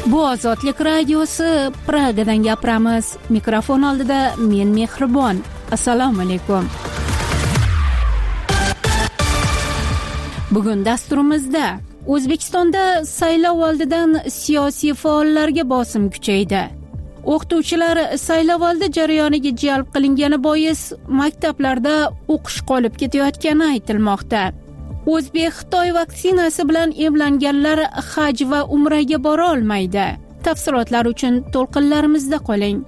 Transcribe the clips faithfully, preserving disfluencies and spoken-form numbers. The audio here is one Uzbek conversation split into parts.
Bu Ozodlik radiosi, Pragadan gapiramiz. Mikrofon oldida men Mehribon. Assalomu alaykum. Bugun dasturimizda O'zbekistonda saylov oldidan siyosiy faollarga bosim kuchaydi. O'qituvchilar saylov oldi jarayoniga jalb qilingani bois maktablarda o'qish qolib ketayotgani aytilmoqda. O'zbek-Xitoy vaksinasi bilan emlanganlar haj va umraga bora olmaydi. Tafsilotlar uchun to'lqinlarimizda qoling.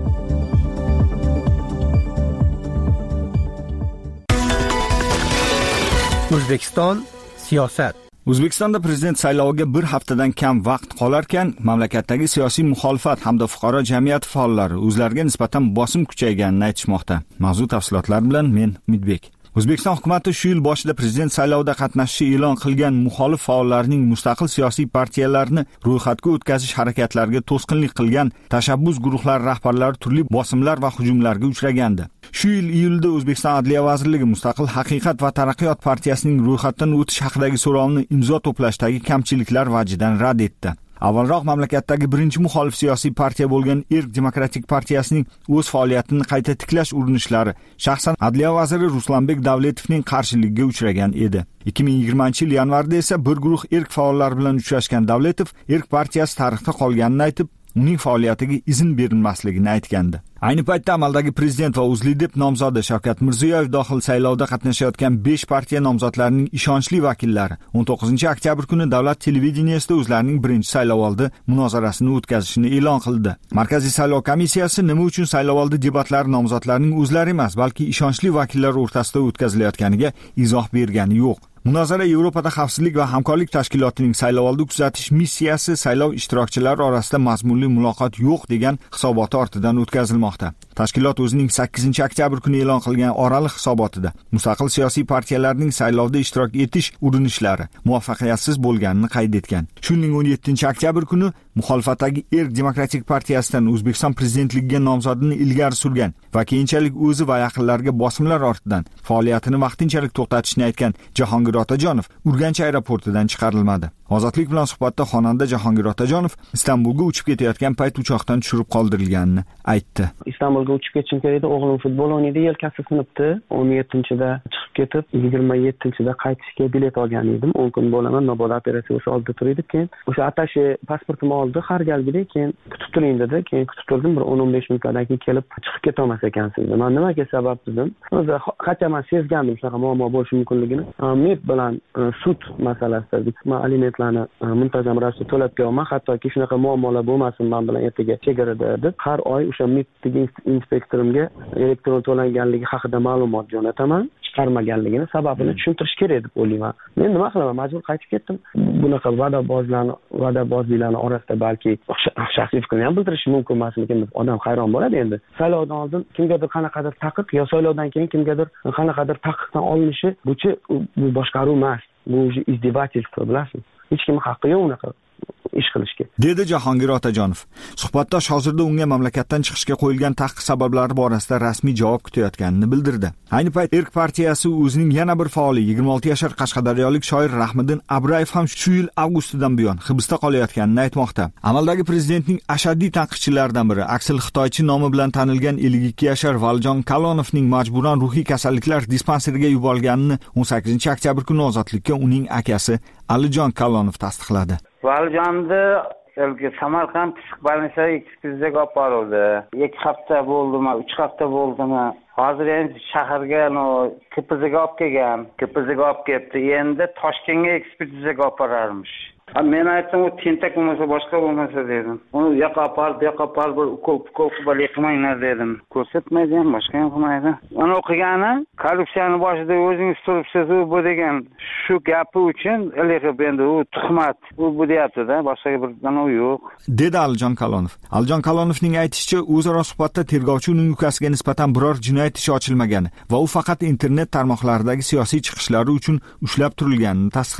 O'zbekiston siyosat. O'zbekistonda prezident sayloviga bir haftadan kam vaqt qolarkan, mamlakatdagi siyosiy muxolifat hamda fuqaro jamiyati faollari o'zlariga nisbatan bosim kuchayganini aytishmoqda. Mavzu tafsilotlari bilan men Umidbek. O'zbekiston hukumatı shu yil boshida prezident saylovida qatnashishi e'lon qilgan muxolif faollarning mustaqil siyosiy partiyalarni ro'yxatga o'tkazish harakatlariga to'sqinlik qilgan tashabbus guruhlari rahbarlari turli bosimlar va hujumlarga uchragandi. Shu yil iyulda O'zbekiston Adliya vazirligi Mustaqil haqiqat va taraqqiyot partiyasining ro'yxatdan o'tish haqidagi so'rovni imzo to'plashdagi kamchiliklar vajidan rad etdi. Avvalroq mamlakatdagi birinchi muxolif siyosiy partiya bo'lgan Erk Demokratik partiyasining o'z faoliyatini qayta tiklash urinishlari shaxsan Adliya vaziri Ruslanbek Davletovning qarshiligiga uchragan edi. ikki ming yigirmanchi yil yanvarda esa bir guruh Erk faollari bilan uchrashgan Davletov Erk partiyasi tarixda qolganini aytib, uning faoliyatiga izn berilmasligini aytgandi. Ayni paytda amaldagi prezident va O'zLiDeP nomzodi Shavkat Mirziyoyev dohil saylovda qatnashayotgan besh partiya nomzodlarining ishonchli vakillari o'n to'qqizinchi oktyabr kuni davlat televideniyasida o'zlarining birinchi saylovoldi munozarasini o'tkazishini e'lon qildi. Markaziy saylov komissiyasi nima uchun saylovoldi debatlari nomzodlarining o'zlari emas, balki ishonchli vakillar o'rtasida o'tkazilayotganiga izoh bergani yo'q. Munozara Yevropada xavfsizlik va hamkorlik tashkilotining saylovoldi kuzatish missiyasi saylov ishtirokchilari orasida mazmunli muloqot yo'q degan hisoboti ortidan o'tkazilmoqda. Tashkilot o'zining sakkizinchi oktyabr kuni e'lon qilgan oraliq hisobotida mustaqil siyosiy partiyalarning saylovda ishtirok etish urinishlari muvaffaqiyatsiz bo'lganini qayd etgan. Shuningdek o'n yettinchi oktyabr kuni muxolifatdagi Erk Demokratik partiyasidan O'zbekiston prezidentligiga nomzodini ilgari surgan va keyinchalik o'zi va yaqinlariga bosimlar ortidan faoliyatini vaqtinchalik to'xtatishni aytgan Jahongir Otajonov Urganch aeroportidan chiqarilmadi. Ozodlik bilan suhbatda xonanda Jahongir Otajonov Istanbulga uchib ketayotgan payt uchoqdan tushirib qoldirilganini aytdi. Istanbulga uchib ketishim kerak edi, o'g'lim futbol o'ynaydi, yelkasi sinibdi. o'n yettinchida chiqib ketib, yigirma yettinchida qaytishga bilet olgan edim. o'n kun bo'laman, nobod operatsiyasi oldida tur edik. Keyin o'sha attache pasportimni oldi, har galgidek, keyin kutib turing dedi. Keyin kutib turdim, bir o'n o'n besh minutdan keyin kelib chiqib keta olmas ekansiz. Men nimaga sabab dedim. O'zi qachon sezgandim shunaqa muammo bo'lishi mumkinligini. Men bilan sud masalasida men alimentlarni muntazam ravishda to'lab kelaman, hattoki shunaqa muammolar bo'lmasin men bilan ertaga chegarada deb har oy o'sha mitdagi inspektorimga elektron to'langanligi haqida ma'lumot jo'nataman. Chiqarmaganligini sababini tushuntirish kerak deb o'ylayman. Men nima qilaman, majbur qaytib ketdim. Bunaqa va'dabozlarni, va'dabozliklarni orasida balki shaxsiy fikrini ham bildirishi mumkin emasmikin deb odam hayron bo'ladi endi. Saylovdan oldin kimgadir qanaqadir taqiq yo saylovdan keyin kimgadir qanaqadir taqiqdan olinishi bu-chi bu boshqaruv emas. Bu izdevательство, bilasizmi? Hech kim haqqi yo'q unaqa ish qilishga, dedi Jahongir Otajonov. Suhbatdosh hozirda unga mamlakatdan chiqishga qo'yilgan taqiq sabablari borasida rasmiy javob kutayotganini bildirdi. Ayni payt Erk partiyasi o'zining yana bir faoli yigirma olti yashar qashqadaryolik shoir Rahmiddin Abrayev ham shu yil avgustidan buyon hibsda qolayotganini aytmoqda. Amaldagi prezidentning ashaddiy tanqidchilaridan biri Aksil Xitoychi nomi bilan tanilgan ellik ikki yashar Valjon Kalonovning majburan ruhiy kasalliklar dispanseriga yuborilganini o'n sakkizinchi oktyabr kuni Ozodlikka uning akasi Alijon Kalonov tasdiqladi. Valjonni Samarqand psixbolnitsa ekspertizaga olib borildi. ikki hafta bo'ldimi, uch hafta bo'ldimi? Hozir endi shaharga, no, K P Z ga olib kelgan. K P Z ga olib kelibdi. Endi Toshkentga ekspertizaga olib borarmish. Men aytdim, u tentak bo'lmasa, boshqa bo'lmasa dedim. Uni yoqqa olib, bu yoqqa olib, bir ukol ukol qilib qilmanglar dedim. Ko'rsatmaydi ham, boshqa ham qilmaydi. Uni o'qigani, korrupsiyani boshida o'zingiz turibsiz, u bu degan shu gapi uchun ilg'ib endi u tuhmat, u bu deyapti-da, boshqa bir nima yo'q, dedi Alijon Kalonov. Alijon Kalonovning aytishicha, o'zaro suhbatda tergovchi uning ukasiga nisbatan biror jinoyat ishi ochilmagani va u faqat internet tarmoqlaridagi siyosiy chiqishlari uchun ushlab turilganini tasdiqlagan.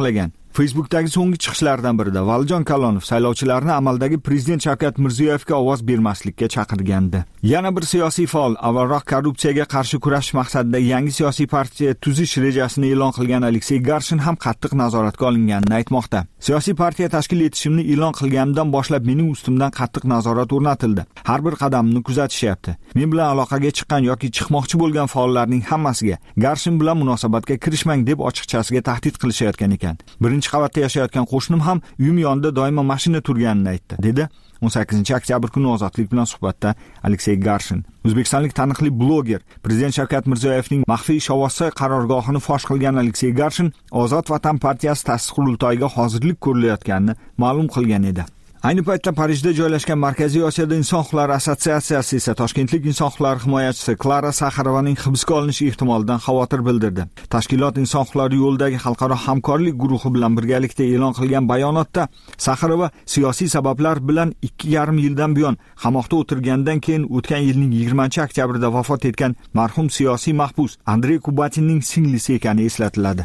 Facebookdagi so'nggi chiqishlardan birida Valijon Kalonov saylovchilarni amaldagi prezident Shavkat Mirziyoyevga ovoz bermaslikka chaqirgandi. Yana bir siyosiy faol avvalroq korrupsiyaga qarshi kurashish maqsadida yangi siyosiy partiya tuzish rejasini e'lon qilgan Aleksey Garshin ham qattiq nazoratga olinganini aytmoqda. Siyosiy partiya tashkil etishimni e'lon qilganimdan boshlab mening ustimdan qattiq nazorat o'rnatildi. Har bir qadamimni kuzatishyapti. Men bilan aloqaga chiqqan yoki chiqmoqchi bo'lgan faollarning hammasiga Garshin bilan munosabatga kirishmang deb ochiqchasiga tahdid qilishayotgan ekan. Birinchi qavatda yashayotgan qo'shnim ham uyim yonida doimo mashina turganini aytdi, dedi o'n sakkizinchi oktyabr kuni Ozodlik bilan suhbatda Aleksey Garshin. O'zbekistonlik taniqli bloger prezident Shavkat Mirziyoyevning maxfiy shovvosi qarorgohini fosh qilgan Aleksey Garshin Ozod Vatan partiyasi ta'sis qurultoyiga hozirlik ko'rilayotganini ma'lum qilgan edi. Ayni paytda Parijda joylashgan Markaziy Osiyoda inson huquqlari assotsiatsiyasi esa toshkentlik inson huquqlari himoyachisi Klara Saxarovaning hibsga olinishi ehtimolidan xavotir bildirdi. Tashkilot inson huquqlari yo'lidagi xalqaro hamkorlik guruhi bilan birgalikda e'lon qilgan bayonotda Saxarova siyosiy sabablar bilan ikki yarim yildan buyon qamoqda o'tirgandan keyin o'tgan yilning yigirmanchi oktyabrida vafot etgan marhum siyosiy mahbus Andrey Kubatinning singlisi ekani eslatiladi.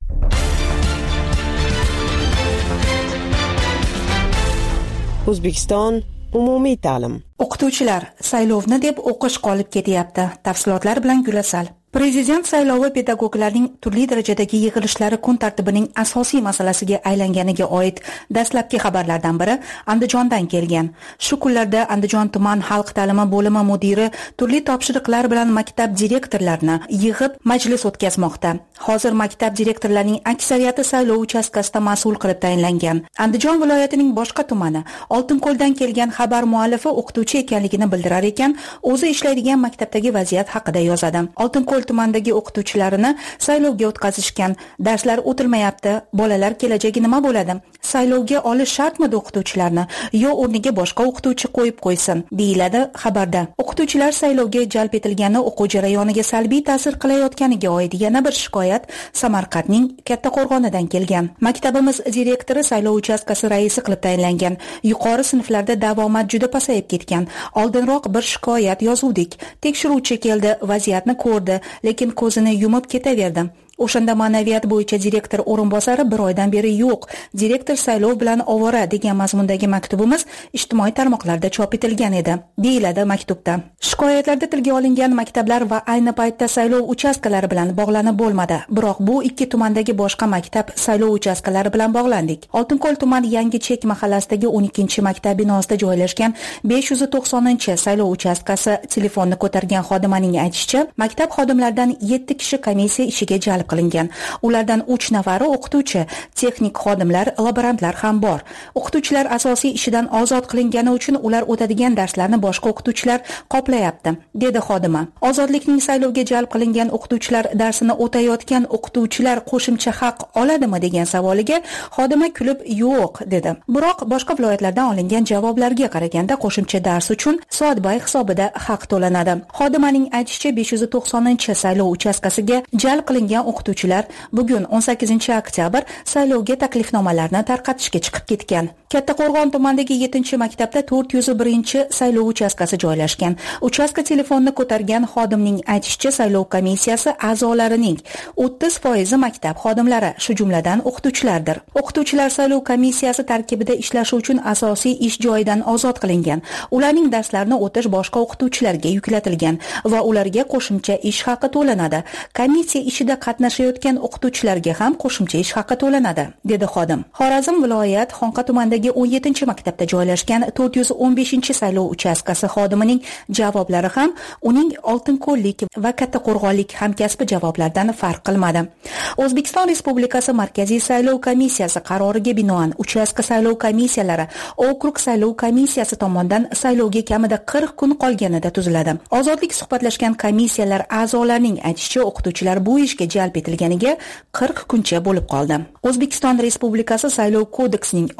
O'zbekiston umumiy ta'lim. O'qituvchilar saylovni deb o'qish qolib ketyapti. Tafsilotlar bilan Gulasal. Prezident saylovi pedagoglarning turli darajadagi yig'ilishlari kun tartibining asosiy masalasiga aylanganiga oid dastlabki xabarlardan biri Andijondan kelgan. Shu kunlarda Andijon tuman xalq ta'limi bo'limi mudiri turli topshiriqlar bilan maktab direktorlarini yig'ib majlis o'tkazmoqda. Hozir maktab direktorlarining aksariyati saylov uchastkasida mas'ul qilib tayinlangan. Andijon viloyatining boshqa tumani Oltinko'ldan kelgan xabar muallifi o'qituvchi ekanligini bildirar ekan, o'zi ishlaydigan maktabdagi vaziyat haqida yozadi. Oltinko'l tumandagi o'qituvchilarini saylovga o'tkazishgan. Darslar o'tilmayapti. Bolalar kelajagi nima bo'ladi? Saylovga olish shartmidi o'qituvchilarni yo o'rniga boshqa o'qituvchi qo'yib qo'ysin, deyiladi xabarda. O'qituvchilar saylovga jalb etilgani o'quv jarayoniga salbiy ta'sir qilayotganiga oid yana bir shikoyat Samarqandning Kattaqo'rg'onidan kelgan. Maktabimiz direktori saylov uchastkasi raisi qilib tayinlangan. Yuqori sinflarda davomat juda pasayib ketgan. Oldinroq bir shikoyat yozuvdik. Tekshiruvchi keldi, vaziyatni ko'rdi, lekin ko'zini yumib ketaverdi. O'shanda ma'naviyat bo'yicha direktor o'rinbosari bir oydan beri yo'q. Direktor saylov bilan ovora degan mazmundagi maktubimiz ijtimoiy tarmoqlarda chop etilgan edi, deyiladi maktubda. Shikoyatlarda tilga olingan maktablar va ayni paytda saylov uchastkalari bilan bog'lanib bo'lmadi. Biroq bu ikki tumandagi boshqa maktab saylov uchastkalari bilan bog'landik. Oltinko'l tuman Yangi Chek mahallasidagi o'n ikkinchi maktab binosida joylashgan besh yuz to'qsoninchi saylov uchastkasi telefonni ko'targan xodimaning aytishicha, maktab xodimlaridan yetti kishi komissiya ishiga jalb qilingan. Ulardan uch nafari o'qituvchi, texnik xodimlar, laborantlar ham bor. O'qituvchilar asosiy ishidan ozod qilingani uchun ular o'tadigan darslarni boshqa o'qituvchilar qoplayapti, dedi xodima. Ozodlikning saylovga jalb qilingan o'qituvchilar darsini o'tayotgan o'qituvchilar qo'shimcha haq oladimi degan savoliga xodima kulib yo'q, dedi. Biroq boshqa viloyatlardan olingan javoblarga qaraganda qo'shimcha dars uchun soatbay hisobida haq to'lanadi. Xodimaning aytishicha, besh yuz to'qsoninchi saylov uchastkasiga jalb qilingan o'qituvchilar bugun o'n sakkizinchi oktyabr saylovga taklifnomalarni tarqatishga chiqib ketgan. Kattaqo'rg'on tumanidagi yettinchi maktabda to'rt yuz birinchi saylov uchastkasi joylashgan. Uchastka telefonni ko'targan xodimning aytishicha, saylov komissiyasi a'zolarining o'ttiz foizi maktab xodimlari, shu jumladan o'qituvchilardir. O'qituvchilar saylov komissiyasi tarkibida ishlashi uchun asosiy ish joyidan ozod qilingan. Ularning darslarini o'tish boshqa o'qituvchilarga yuklatilgan va ularga qo'shimcha ish haqi to'lanadi. Komissiya ishida qatnashayotgan o'qituvchilarga ham qo'shimcha ish haqi to'lanadi, dedi xodim. Xorazm viloyat Xonqa tumanidagi o'n yettinchi maktabda joylashgan to'rt yuz o'n beshinchi saylov uchastkasi xodimining javoblari ham uning Oltinko'llik va Kattaqo'rg'onlik hamkasbi javoblardan farq qilmadi. O'zbekiston Respublikasi Markaziy saylov komissiyasi qaroriga binoan uchastka saylov komissiyalari okrug saylov komissiyasi tomonidan saylovga kamida qirq kun qolganida tuziladi. Ozodlik suhbatlashgan komissiyalar a'zolarining aytishicha, o'qituvchilar bu ishga jalb etilganiga qirq kuncha bo'lib qoldi. O'zbekiston Respublikasi Saylov kodeksining ovoz berish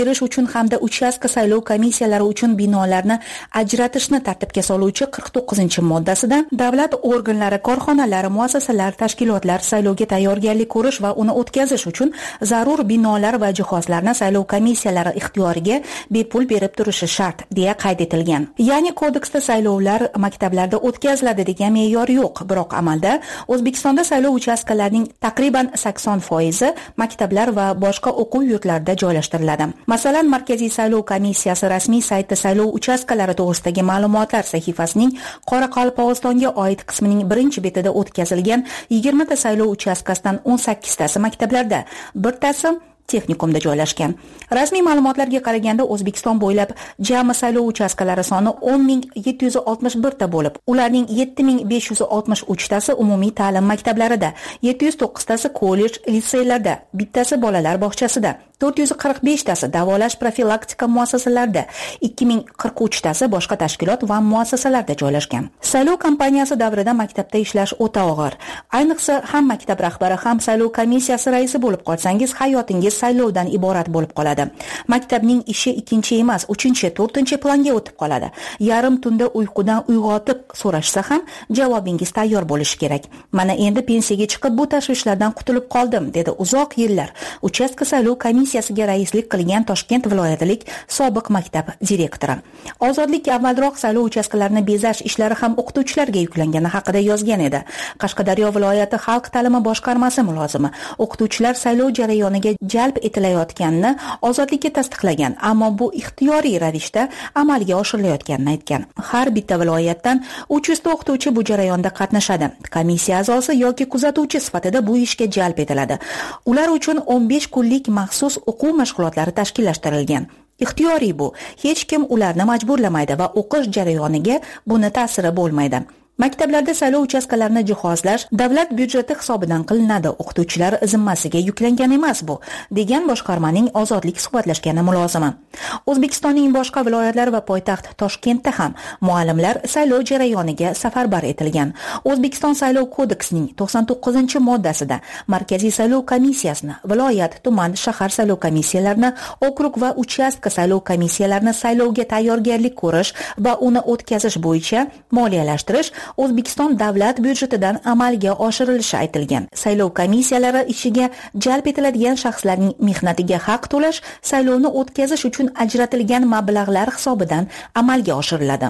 o'tkazish uchun hamda uchastka saylov komissiyalari uchun binolarni ajratishni tartibga soluvchi qirq to'qqizinchi moddasida davlat organlari, korxonalar, muassasalar, tashkilotlar saylovga tayyorgarlik ko'rish va uni o'tkazish uchun zarur binolar va jihozlarni saylov komissiyalari ixtiyoriga bepul berib turishi shart deya qayd etilgan. Ya'ni kodeksda saylovlar maktablarda o'tkaziladi degan me'yor yo'q, biroq amalda O'zbekistonda saylov uchastkalarining taqriban sakson foizi maktablar va boshqa o'quv yurtlarida joylashtiriladi. Masalan, Markaziy saylov komissiyasi rasmiy saytida saylov uchastkalari to'g'risidagi ma'lumotlar sahifasining Qoraqalpog'istonga oid qismining birinchi betida o'tkazilgan yigirma ta saylov uchastkasidan o'n sakkiztasi maktablarda, birtasi texnikumda joylashgan. Rasmiy ma'lumotlarga qaraganda O'zbekiston bo'ylab jami saylov uchastkalari soni o'n ming yetti yuz oltmish bir ta bo'lib, ularning yetti ming besh yuz oltmish uch tasi umumiy ta'lim maktablarida, yetti yuz to'qqiz tasi kollej, litseylarda, bittasi bolalar bog'chasida, to'rt yuz qirq besh tasi davolash profilaktika muassasalarida, ikki ming qirq uch tasi boshqa tashkilot va muassasalarda joylashgan. Saylov kampaniyasi davrida maktabda ishlash o'ta og'ir. Ayniqsa ham maktab rahbari ham saylov komissiyasi raisi bo'lib qolsangiz, hayotingiz saylovdan iborat bo'lib qoladi. Maktabning ishi ikkinchi emas, uchinchi, to'rtinchi planga o'tib qoladi. Yarim tunda uyqudan uyg'otib so'rashsa ham javobingiz tayyor bo'lishi kerak. Mana endi pensiyaga chiqib bu tashvishlardan qutulib qoldim, dedi uzoq yillar uchastka saylov komissiyasiga raislik qilgan Toshkent viloyatilik sobiq maktab direktori. Ozodlik avvalroq saylov uchastkalarini bezash ishlari ham o'qituvchilarga yuklangani haqida yozgan edi. Qashqadaryo viloyati xalq ta'limi boshqarmasi mulozimi o'qituvchilar saylov jarayoniga jalb etilayotganini Ozodlikka tasdiqlagan, ammo bu ixtiyoriy ravishda amalga oshirilayotganini aytgan. Har bitta viloyatdan uch yuz ta o'qituvchi bu jarayonda qatnashadi. Komissiya a'zosi yoki kuzatuvchi sifatida bu ishga jalb etiladi. Ular uchun o'n besh kunlik maxsus o'quv mashg'ulotlari tashkillashtirilgan. Ixtiyoriy bu. Hech kim ularni majburlamaydi va o'qish jarayoniga buni ta'siri bo'lmaydi. Maktablarda saylov uchastkalarini jihozlash davlat byudjeti hisobidan qilinadi. O'qituvchilar zimmasiga yuklangan emas bu, degan boshqarmaning Ozodlik suhbatlashgani mulozimi. O'zbekistonning boshqa viloyatlari va poytaxt Toshkentda ham muallimlar saylov jarayoniga safarbar etilgan. O'zbekiston saylov kodeksining to'qson to'qqizinchi moddasida Markaziy saylov komissiyasini, viloyat, tuman, shahar saylov komissiyalarini, okrug va uchastka saylov komissiyalarini saylovga tayyorgarlik ko'rish va uni o'tkazish bo'yicha moliyalashtirish O'zbekiston davlat byudjetidan amalga oshirilishi aytilgan. Saylov komissiyalari ishiga jalb etiladigan shaxslarning mehnatiga haq to'lash saylovni o'tkazish uchun ajratilgan mablag'lar hisobidan amalga oshiriladi.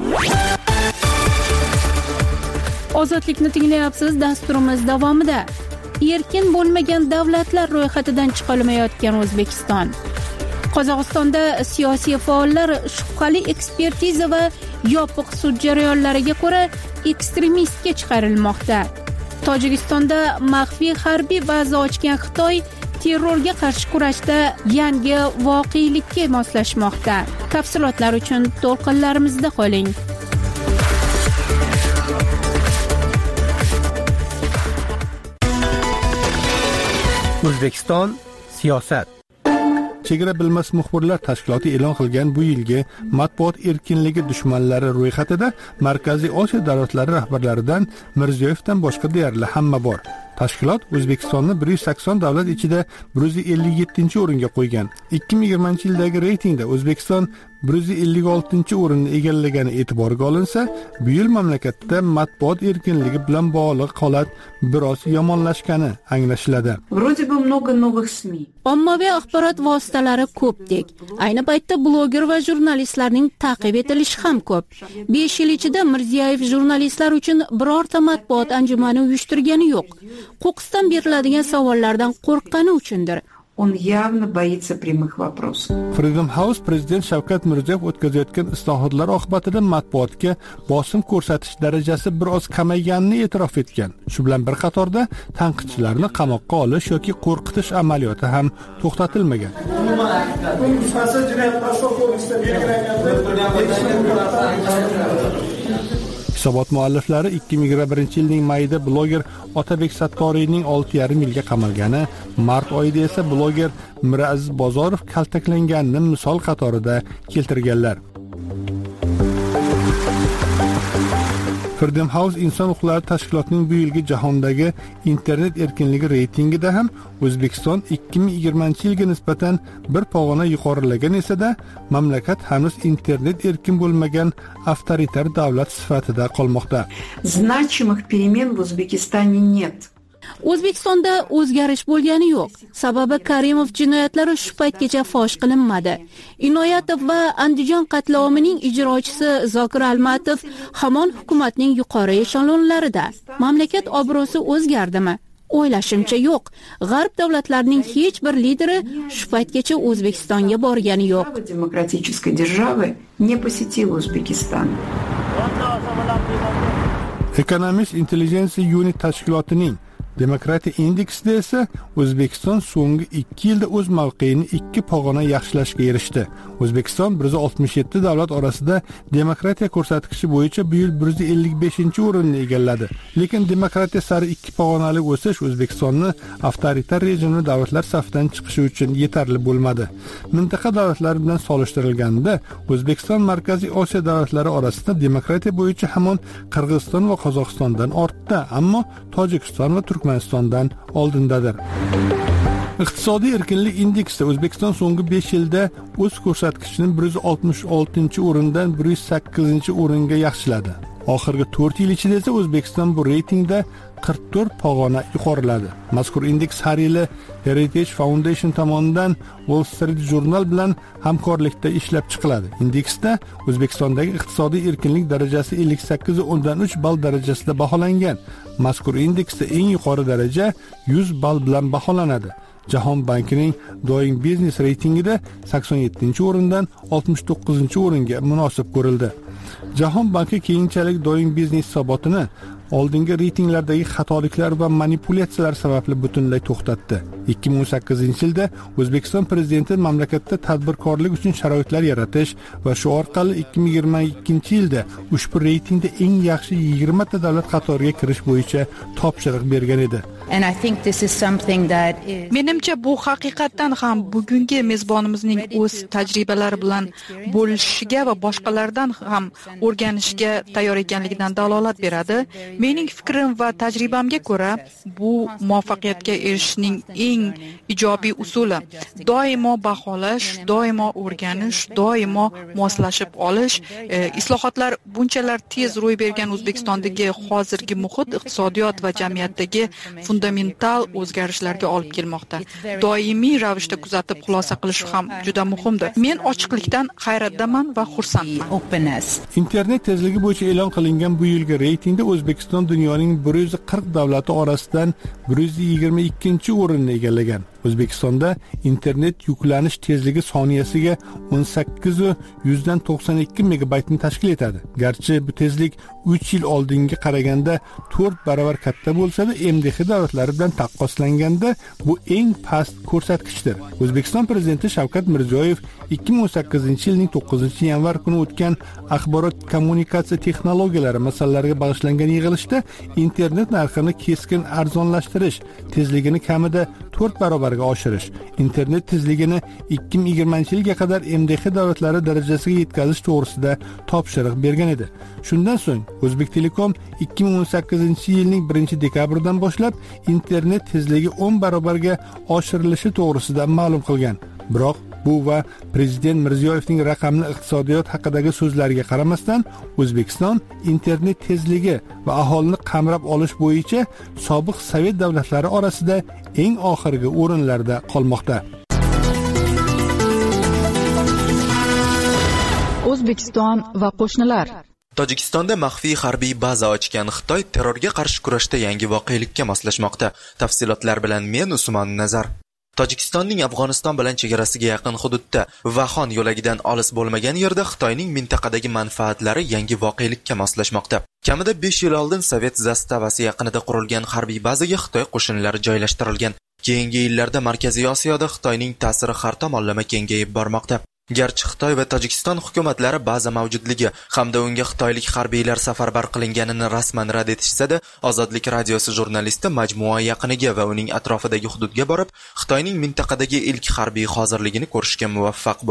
Ozodlikni tinglayapsiz. Dasturimiz davomida erkin bo'lmagan davlatlar ro'yxatidan chiqolmayotgan O'zbekiston. Qozog'istonda siyosiy faollar shubhali ekspertiza va yopiq sud jarayonlariga ko'ra ekstremistga chiqarilmoqda. Tojikistonda maxfiy harbiy baza ochgan Xitoy terrorga qarshi kurashda yangi voqelikka moslashmoqda. Tafsilotlar uchun to'lqinlarimizda qoling. O'zbekiston siyosat. Chegara bilmas muxbirlar tashkiloti e'lon qilgan bu yilgi matbuot erkinligi dushmanlari ro'yxatida Markaziy Osiyo davlatlari rahbarlaridan Mirziyoyevdan boshqa deyarli hamma bor. Tashkilot O'zbekistonni bir yuz sakson davlat ichida bir yuz ellik yettinchi o'ringa qo'ygan. ikki ming yigirmanchi yildagi reytingda O'zbekiston bir yuz ellik oltinchi o'rinni egallagani e'tiborga olinsa, bu yil mamlakatda matbuot erkinligi bilan bog'liq holat biroz yomonlashgani anglashiladi. Ommaviy axborot vositalari ko'pdek. Ayni paytda bloger va jurnalistlarning ta'qib etilishi ham ko'p. besh yil ichida Mirziyoyev jurnalistlar uchun birorta matbuot anjumani uyushtirgani yo'q. Qo'qqisdan beriladigan savollardan qo'rqqani uchundir. Он явно боится прямых вопросов. Freedom House prezident Shavkat Mirziyoyev o'tkazayotgan islohotlar oqibatida matbuotga bosim ko'rsatish darajasi biroz kamayganini e'tirof etgan. Shu bilan bir qatorda tanqidchilarni qamoqqa olish yoki qo'rqitish amaliyoti ham to'xtatilmagan. Hisobot mualliflari ikki ming yigirma birinchi yilning mayida bloger Otabek Sattoriyning olti yarim yilga qamalgani, mart oyida esa bloger Miraziz Bozorov kaltaklanganini misol qatorida keltirganlar. Freedom House inson huquqlari tashkilotining bu yilgi jahondagi internet erkinligi reytingida ham O'zbekiston ikki ming yigirmanchi yilga nisbatan bir pog'ona yuqorilagan esa-da, mamlakat hanuz internet erkin bo'lmagan avtoritar davlat sifatida qolmoqda. Значимых перемен в Узбекистане нет. O'zbekistonda o'zgarish bo'lgani yo'q. Sababi Karimov jinoyatlari shu paytgacha fosh qilinmadi. Inoyatov va Andijon qatlomining ijrochisi Zokir Almatov hamon hukumatning yuqori eshonlarida. Mamlakat obro'si o'zgardimi? O'ylashimcha yo'q. G'arb davlatlarining hech bir lideri shu paytgacha O'zbekistonga borgani yo'q. Demokratической державы не посетил Узбекистан. Economist Intelligence Unit tashkilotining Demokratiya indeksida esa O'zbekiston so'nggi ikki yilda o'z mavqeini ikki pog'ona yaxshilashga erishdi. O'zbekiston bir yuz oltmish yetti davlat orasida demokratiya ko'rsatkichi bo'yicha bu yil bir yuz ellik beshinchi o'rinni egalladi. Lekin demokratiya sari ikki pog'onali o'sish O'zbekistonni avtoritar rejimli davlatlar safidan chiqishi uchun yetarli bo'lmadi. Mintaqa davlatlari bilan solishtirilganda O'zbekiston Markaziy Osiyo davlatlari orasida demokratiya bo'yicha hamon Qirg'iziston va Qozog'istondan ortda, ammo Tojikiston va Turkmanistondan oldindadir. Iqtisodiy erkinlik indeksida O'zbekiston so'nggi besh yilda o'z ko'rsatkichini bir yuz oltmish oltinchi o'rindan bir yuz sakkizinchi o'ringa yaxshiladi. Oxirgi to'rt yil ichida esa O'zbekiston bu reytingda qirq to'rt pog'ona yuqoriladi. Mazkur indeks har yili Heritage Foundation tomonidan Wall Street Journal bilan hamkorlikda ishlab chiqiladi. Indeksda O'zbekistondagi iqtisodiy erkinlik darajasi ellik sakkiz o'ndan uch ball darajasida baholangan. Mazkur indeksda eng yuqori daraja yuz ball bilan baholanadi. Jahon bankining Doing Business reytingida sakson yettinchi o'rindan oltmish to'qqizinchi o'ringa munosib ko'rildi. Jahon banki keyinchalik Doing Business hisobotini oldingi reytinglardagi xatoliklar va manipulyatsiyalar sababli butunlay to'xtatdi. ikki ming o'n sakkizinchi yilda O'zbekiston prezidenti mamlakatda tadbirkorlik uchun sharoitlar yaratish va shu orqali ikki ming yigirma ikkinchi yilda ushbu reytingda eng yaxshi yigirma ta davlat qatoriga kirish bo'yicha topshiriq bergan edi. Menimcha bu haqiqatan ham bugungi mezbonimizning o'z tajribalari bilan bo'lishiga va boshqalardan ham o'rganishga tayyor ekanligidan dalolat beradi. Mening fikrim va tajribamga ko'ra, bu muvaffaqiyatga erishishning eng ijobiy usuli doimo baholash, doimo o'rganish, doimo moslashib olish. E, islohotlar bunchalar tez ro'y bergan O'zbekistondagi hozirgi muhit iqtisodiyot va jamiyatdagi fundamental o'zgarishlarga olib kelmoqda. Doimiy ravishda kuzatib xulosa qilish ham juda muhimdir. Men ochiqlikdan hayratdaman va xursandman. Internet tezligi bo'yicha e'lon qilingan bu yilgi reytingda O'zbekiston dunyoning bir yuz qirq davlati orasidan bir yuz yigirma ikkinchi o'rinni egallagan. O'zbekistonda internet yuklanish tezligi soniyasiga o'n sakkiz yuzdan to'qson ikki megabaytni tashkil etadi. Garchi bu tezlik uch yil oldinga qaraganda to'rt barobar katta bo'lsa-da, M D H davlatlari bilan taqqoslanganda bu eng past ko'rsatkichdir. O'zbekiston prezidenti Shavkat Mirziyoyev ikki ming o'n sakkizinchi yilning to'qqizinchi yanvar kuni o'tgan axborot kommunikatsiya texnologiyalari masalalariga bag'ishlangan yig'ilishda internet narxini keskin arzonlashtirish, tezligini kamida to'rt barobarga oshirish, internet tezligini ikki ming yigirmanchi yilga qadar M D H davlatlari darajasiga yetkazish to'g'risida topshiriq bergan edi. Shundan so'ng O'zbek Telekom ikki ming o'n sakkizinchi yilning birinchi dekabridan boshlab internet tezligi o'n barobarga oshirilishi to'g'risida ma'lum qilgan. Biroq bu va prezident Mirziyoyevning raqamli iqtisodiyot haqidagi so'zlariga qaramasdan, O'zbekiston internet tezligi va aholini qamrab olish bo'yicha sobiq Sovet davlatlari orasida eng oxirgi o'rinlarda qolmoqda. O'zbekiston va qo'shnilar. Tojikistonda maxfiy harbiy baza ochgan Xitoy terrorga qarshi kurashda yangi voqelikka moslashmoqda. Tafsilotlar bilan men Usmon Nazar. Tojikistonning Afg'oniston bilan chegarasiga yaqin hududda Vaxon yo'lagidan olis bo'lmagan yerda Xitoyning mintaqadagi manfaatlari yangi voqelikka moslashmoqda. Kamida besh yil oldin Sovet zastavasi yaqinida qurilgan harbiy bazaga Xitoy qo'shinlari joylashtirilgan. Keyingi yillarda Markaziy Osiyoda Xitoyning ta'siri har tomonlama kengayib bormoqda. Garchi Xitoy va Tojikiston hukumatlari baza mavjudligi hamda unga xitoylik harbiylar safarbar qilinganini rasman rad etishsa-da, Ozodlik radiosi jurnalisti majmua yaqiniga va uning atrofidagi hududga borib, Xitoyning mintaqadagi ilk harbiy hozirligini ko'rishga muvaffaq bo'ldi.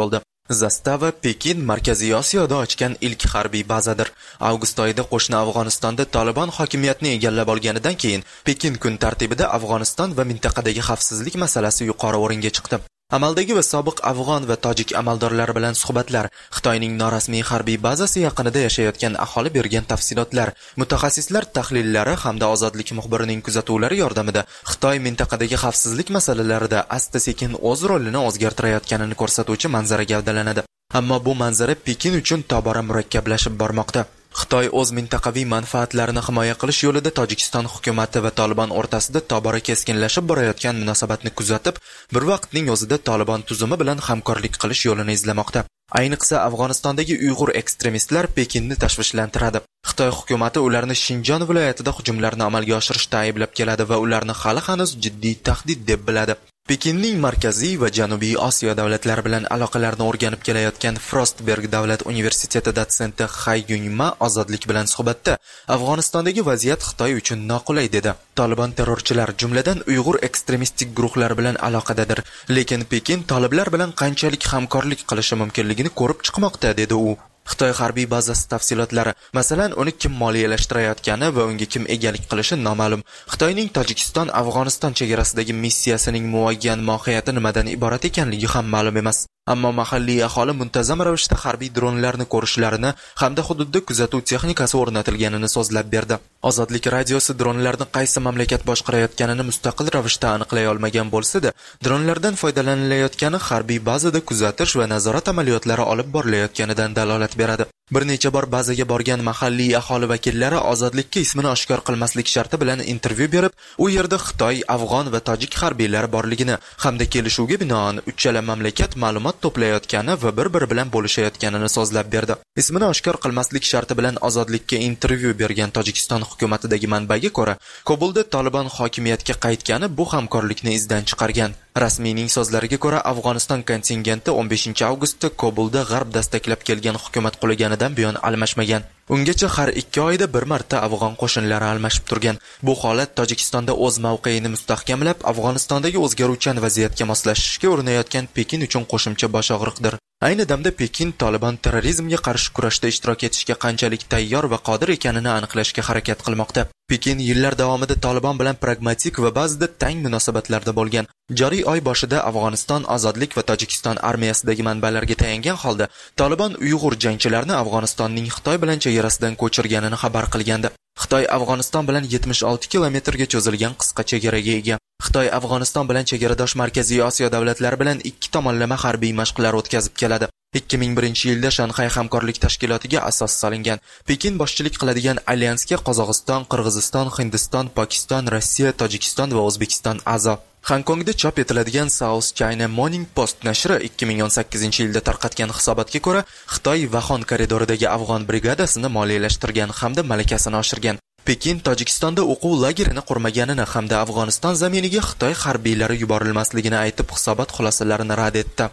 Zastava Pekin Markaziy Osiyoda ochgan ilk harbiy bazadir. Avgust oyida qo'shni Afg'onistonda Taliban hokimiyatni egallab olganidan keyin Pekin kun tartibida Afg'oniston va mintaqadagi xavfsizlik masalasi yuqori o'ringa chiqdi. Amaldagi va sobiq afg'on va tojik amaldorlari bilan suhbatlar, Xitoyning norasmiy harbiy bazasi yaqinida yashayotgan aholi bergan tafsilotlar, mutaxassislar tahlillari hamda ozodlik muxbirining kuzatuvlari yordamida Xitoy mintaqadagi xavfsizlik masalalarida asta-sekin o'z rolini o'zgartirayotganini ko'rsatuvchi manzara gavdalanadi. Ammo bu manzara Pekin uchun tobora murakkablashib bormoqda. Xitoy o'z mintaqaviy manfaatlarini himoya qilish yo'lida Tojikiston hukuomati va Taliban o'rtasida tobora keskinlashib borayotgan munosabatni kuzatib, bir vaqtning o'zida Taliban tuzumi bilan hamkorlik qilish yo'lini izlamoqda. Ayniqsa Afg'onistondagi Uyg'ur ekstremistlar Pekinni tashvishlantiradi. Xitoy hukuomati ularni Shinjon viloyatida hujumlarni amalga oshirishda ayblab keladi va ularni hali hanuz jiddiy tahdid deb biladi. Pekinning Markaziy va Janubiy Osiyo davlatlari bilan aloqalarni o'rganib kelayotgan Frostberg davlat universiteti dotsenti Hay Yunma ozodlik bilan suhbatda Afg'onistondagi vaziyat Xitoy uchun noqulay dedi. Taliban terrorchilar, jumladan Uyg'ur ekstremistik guruhlar bilan aloqadadir, lekin Pekin talablar bilan qanchalik hamkorlik qilishi mumkinligini ko'rib chiqmoqda dedi u. Xitoy harbiy bazasi tafsilotlari, masalan, uni kim moliyalashtirayotgani va unga kim egalik qilishi noma'lum. Xitoyning Tojikiston Afg'oniston chegarasidagi missiyasining muayyan mohiyati nimadan iborat ekanligi ham ma'lum emas. Ammo mahalliy aholi muntazam ravishda harbiy dronlarni ko'rishlarini hamda hududda kuzatuv texnikasi o'rnatilganini so'zlab berdi. Ozodlik radiosi dronlarni qaysi mamlakat boshqarayotganini mustaqil ravishda aniqlay olmagan bo'lsa-da, dronlardan foydalanilayotgani harbiy bazada kuzatish va nazorat amaliyotlari olib borilayotganidan dalolat beradi. Bir necha bor bazaga borgan mahalliy aholi vakillari ozodlikka ismini oshkor qilmaslik sharti bilan intervyu berib, u yerda Xitoy, Afg'on va tojik harbiylari borligini hamda kelishuvga binoan uchala mamlakat ma'lumot to'playotgani va bir-biri bilan bo'lishayotganini so'zlab berdi. Ismini oshkor qilmaslik sharti bilan ozodlikka intervyu bergan Tojikiston hukumatidagi manbaga ko'ra, Kobulda Taliban hokimiyatga qaytgani bu hamkorlikni izdan chiqargan. Rasmiyning so'zlariga ko'ra, Afg'oniston kontingenti o'n beshinchi avgustda Kobulda g'arb dastaklab kelgan hukumat qulaganidan buyon almashmagan. Ungacha har ikki oyda bir marta afg'on qo'shinlari almashib turgan. Bu holat Tojikistonda o'z mavqeini mustahkamlab, Afg'onistondagi o'zgaruvchan vaziyatga moslashishga urinayotgan Pekin uchun qo'shimcha boshog'riqdir. Ayni damda Pekin Taliban terrorizmga qarshi kurashda ishtirok etishga qanchalik tayyor va qodir ekanini aniqlashga harakat qilmoqda. Pekin yillar davomida Taliban bilan pragmatik va ba'zida tang munosabatlarda bo'lgan. Joriy oy boshida Afg'oniston ozodlik va Tojikiston armiyasidagi manbalarga tayangan holda Taliban Uyg'ur jangchilarini Afg'onistonning Xitoy bilan chegarasidan ko'chirganini xabar qilgandi. Xitoy Afg'oniston bilan yetmish olti kilometrga cho'zilgan qisqa chegaraga ega. Xitoy Afg'oniston bilan chegaradosh Markaziy Osiyo davlatlari bilan ikki tomonlama harbiy mashqlar o'tkazib keladi. ikki ming birinchi yilda Shanxay hamkorlik tashkilotiga asos solingan. Pekin boshchilik qiladigan alyansga Qozog'iston, Qirg'iziston, Hindiston, Pokiston, Rossiya, Tojikiston va O'zbekiston a'zo. Hongkongda chop etiladigan South China Morning Post nashri ikki ming o'n sakkizinchi yilda tarqatgan hisobotga ko'ra, Xitoy Vaxon koridoridagi afg'on brigadasini moliyalashtirgan hamda malakasini oshirgan. Pekin Tojikistonda o'quv lagerini qurmaganini hamda Afg'oniston zaminiga Xitoy harbiylari yuborilmasligini aytib, hisobot xulosalarini rad etdi.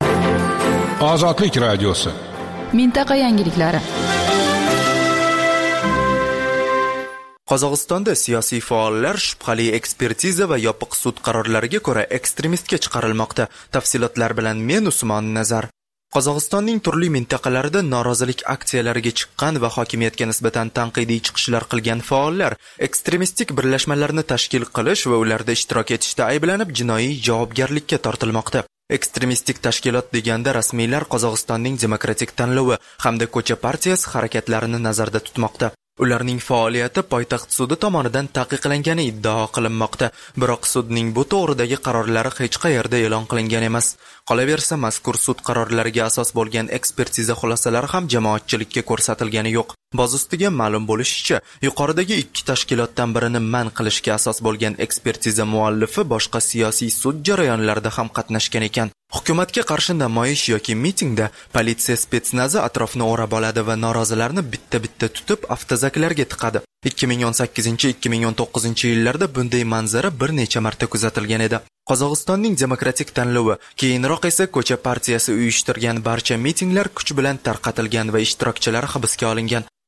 Ozodlik radiosi. Mintaqa yangiliklari. Qozog'istonda siyosiy faollar shubhali ekspertiza va yopiq sud qarorlariga ko'ra ekstremistga chiqarilmoqda. Tafsilotlar bilan men Usmon Nazar. Qozog'istonning turli mintaqalarida norozilik aksiyalariga chiqqan va hokimiyatga nisbatan tanqidiy chiqishlar qilgan faollar ekstremistik birlashmalarni tashkil qilish va ularda ishtirok etishda ayblanib jinoiy javobgarlikka tortilmoqda. Ekstremistik tashkilot deganda rasmiylar Qozog'istonning demokratik tanlovi hamda ko'cha partiyasi harakatlarini nazarda tutmoqda. Ularning faoliyati poytaxt sudi tomonidan taqiqlangani iddao qilinmoqda, biroq sudning bu to'g'ridagi qarorlari hech qayerda e'lon qilingan emas. Qolaversa, mazkur sud qarorlariga asos bo'lgan ekspertiza xulosalari ham jamoatchilikka ko'rsatilgani yo'q. Boz ustiga ma'lum bo'lishicha, yuqoridagi ikki tashkilotdan birini man qilishga asos bo'lgan ekspertiza muallifi boshqa siyosiy sud jarayonlarida ham qatnashgan ekan. Hukumatga qarshi namoyish yoki mitingda politsiya spetsnazi atrofni o'rab oladi va norozilarni bitta-bitta tutib avtozaklarga tiqadi. ikki ming o'n sakkizinchi ikki ming o'n to'qqizinchi yillarda bunday manzara bir necha marta kuzatilgan edi. Qozog'istonning demokratik tanlovi, keyinroq esa ko'cha partiyasi uyushtirgan barcha mitinglar kuch bilan tarqatilgan va ishtirokchilari hibsga olingan.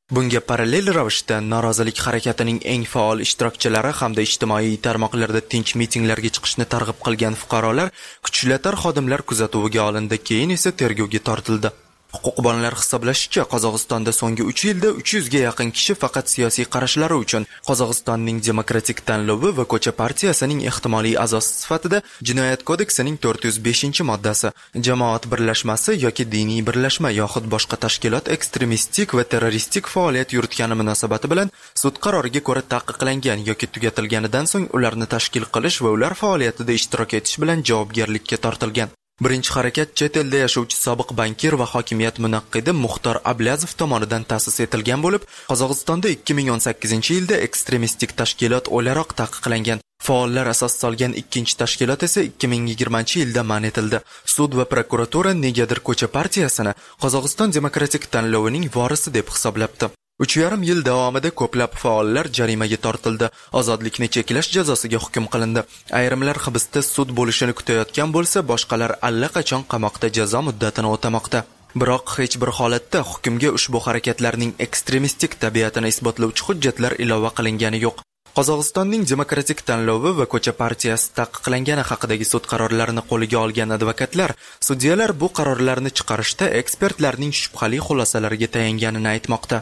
Bunga parallel ravishda norozilik harakatining eng faol ishtirokchilari hamda ijtimoiy tarmoqlarda tinch mitinglarga chiqishni targ'ib qilgan fuqarolar kuchlar xodimlar kuzatuviga olindi, keyin esa tergovga tortildi. Huquqbonlar hisoblashicha, Qozog'istonda so'nggi uch yilda uch yuz ga yaqin kishi faqat siyosiy qarashlari uchun Qozog'istonning demokratik tanlovi va ko'cha partiyasining ehtimoliy a'zosi sifatida Jinoyat kodeksining to'rt yuz beshinchi moddasi jamoat birlashmasi yoki diniy birlashma yoxud boshqa tashkilot ekstremistik va terroristik faoliyat yuritgani munosabati bilan sud qaroriga ko'ra taqiqlangan yoki tugatilganidan so'ng ularni tashkil qilish va ular faoliyatida ishtirok etish bilan javobgarlikka tortilgan. Birinchi harakat chet elda yashovchi sobiq bankir va hokimiyat munaqqidi Muxtor Ablazov tomonidan ta'sis etilgan bo'lib, Qozog'istonda ikki ming o'n sakkizinchi yilda ekstremistik tashkilot o'laroq taqiqlangan. Faollar asos solgan ikkinchi tashkilot esa ikki ming yigirmanchi yilda man etildi. Sud va prokuratura negadir ko'cha partiyasini Qozog'iston demokratik tanlovining vorisi deb hisoblabdi. uch yarim yil davomida ko'plab faollar jarimaga tortildi, ozodlikni cheklash jazosiga hukm qilindi. Ayrimlar hibsda sud bo'lishini kutayotgan bo'lsa, boshqalar allaqachon qamoqda jazo muddatini o'tamoqda. Biroq hech bir holatda hukmga ushbu harakatlarning ekstremistik tabiatini isbotlovchi hujjatlar ilova qilingani yo'q. Qozog'istonning demokratik tanlovi va ko'cha partiyasi taqiqlangani haqidagi sud qarorlarini qo'liga olgan advokatlar, sudyalar bu qarorlarni chiqarishda ekspertlarning shubhali xulosalariga tayanganini aytmoqda.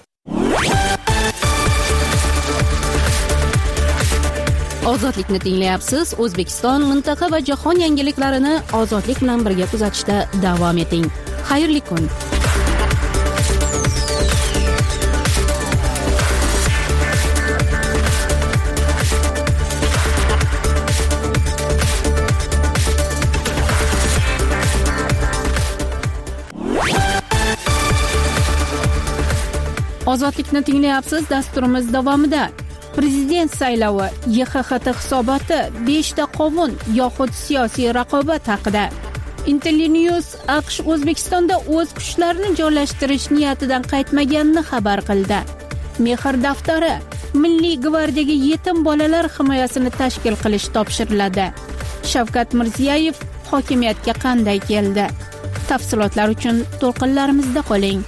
Ozodlikni tinglayapsiz. O'zbekiston, mintaqa va jahon yangiliklarini ozodlik bilan birga kuzatishda davom eting. Xayrli kun. Ozodlikni tinglayapsiz. Dasturimiz davomida Prezident saylovi, Y X X T hisoboti, beshta qovun yoxud siyosiy raqobat haqida. Intellinews AQSh O'zbekistonda o'z kuchlarini joylashtirish niyatidan qaytmaganini xabar qildi. Mehr daftari, Milliy gvardiyaga yetim bolalar himoyasini tashkil qilish topshiriladi. Shavkat Mirziyoyev hokimiyatga qanday keldi? Tafsilotlar uchun to'lqinlarimizda qoling.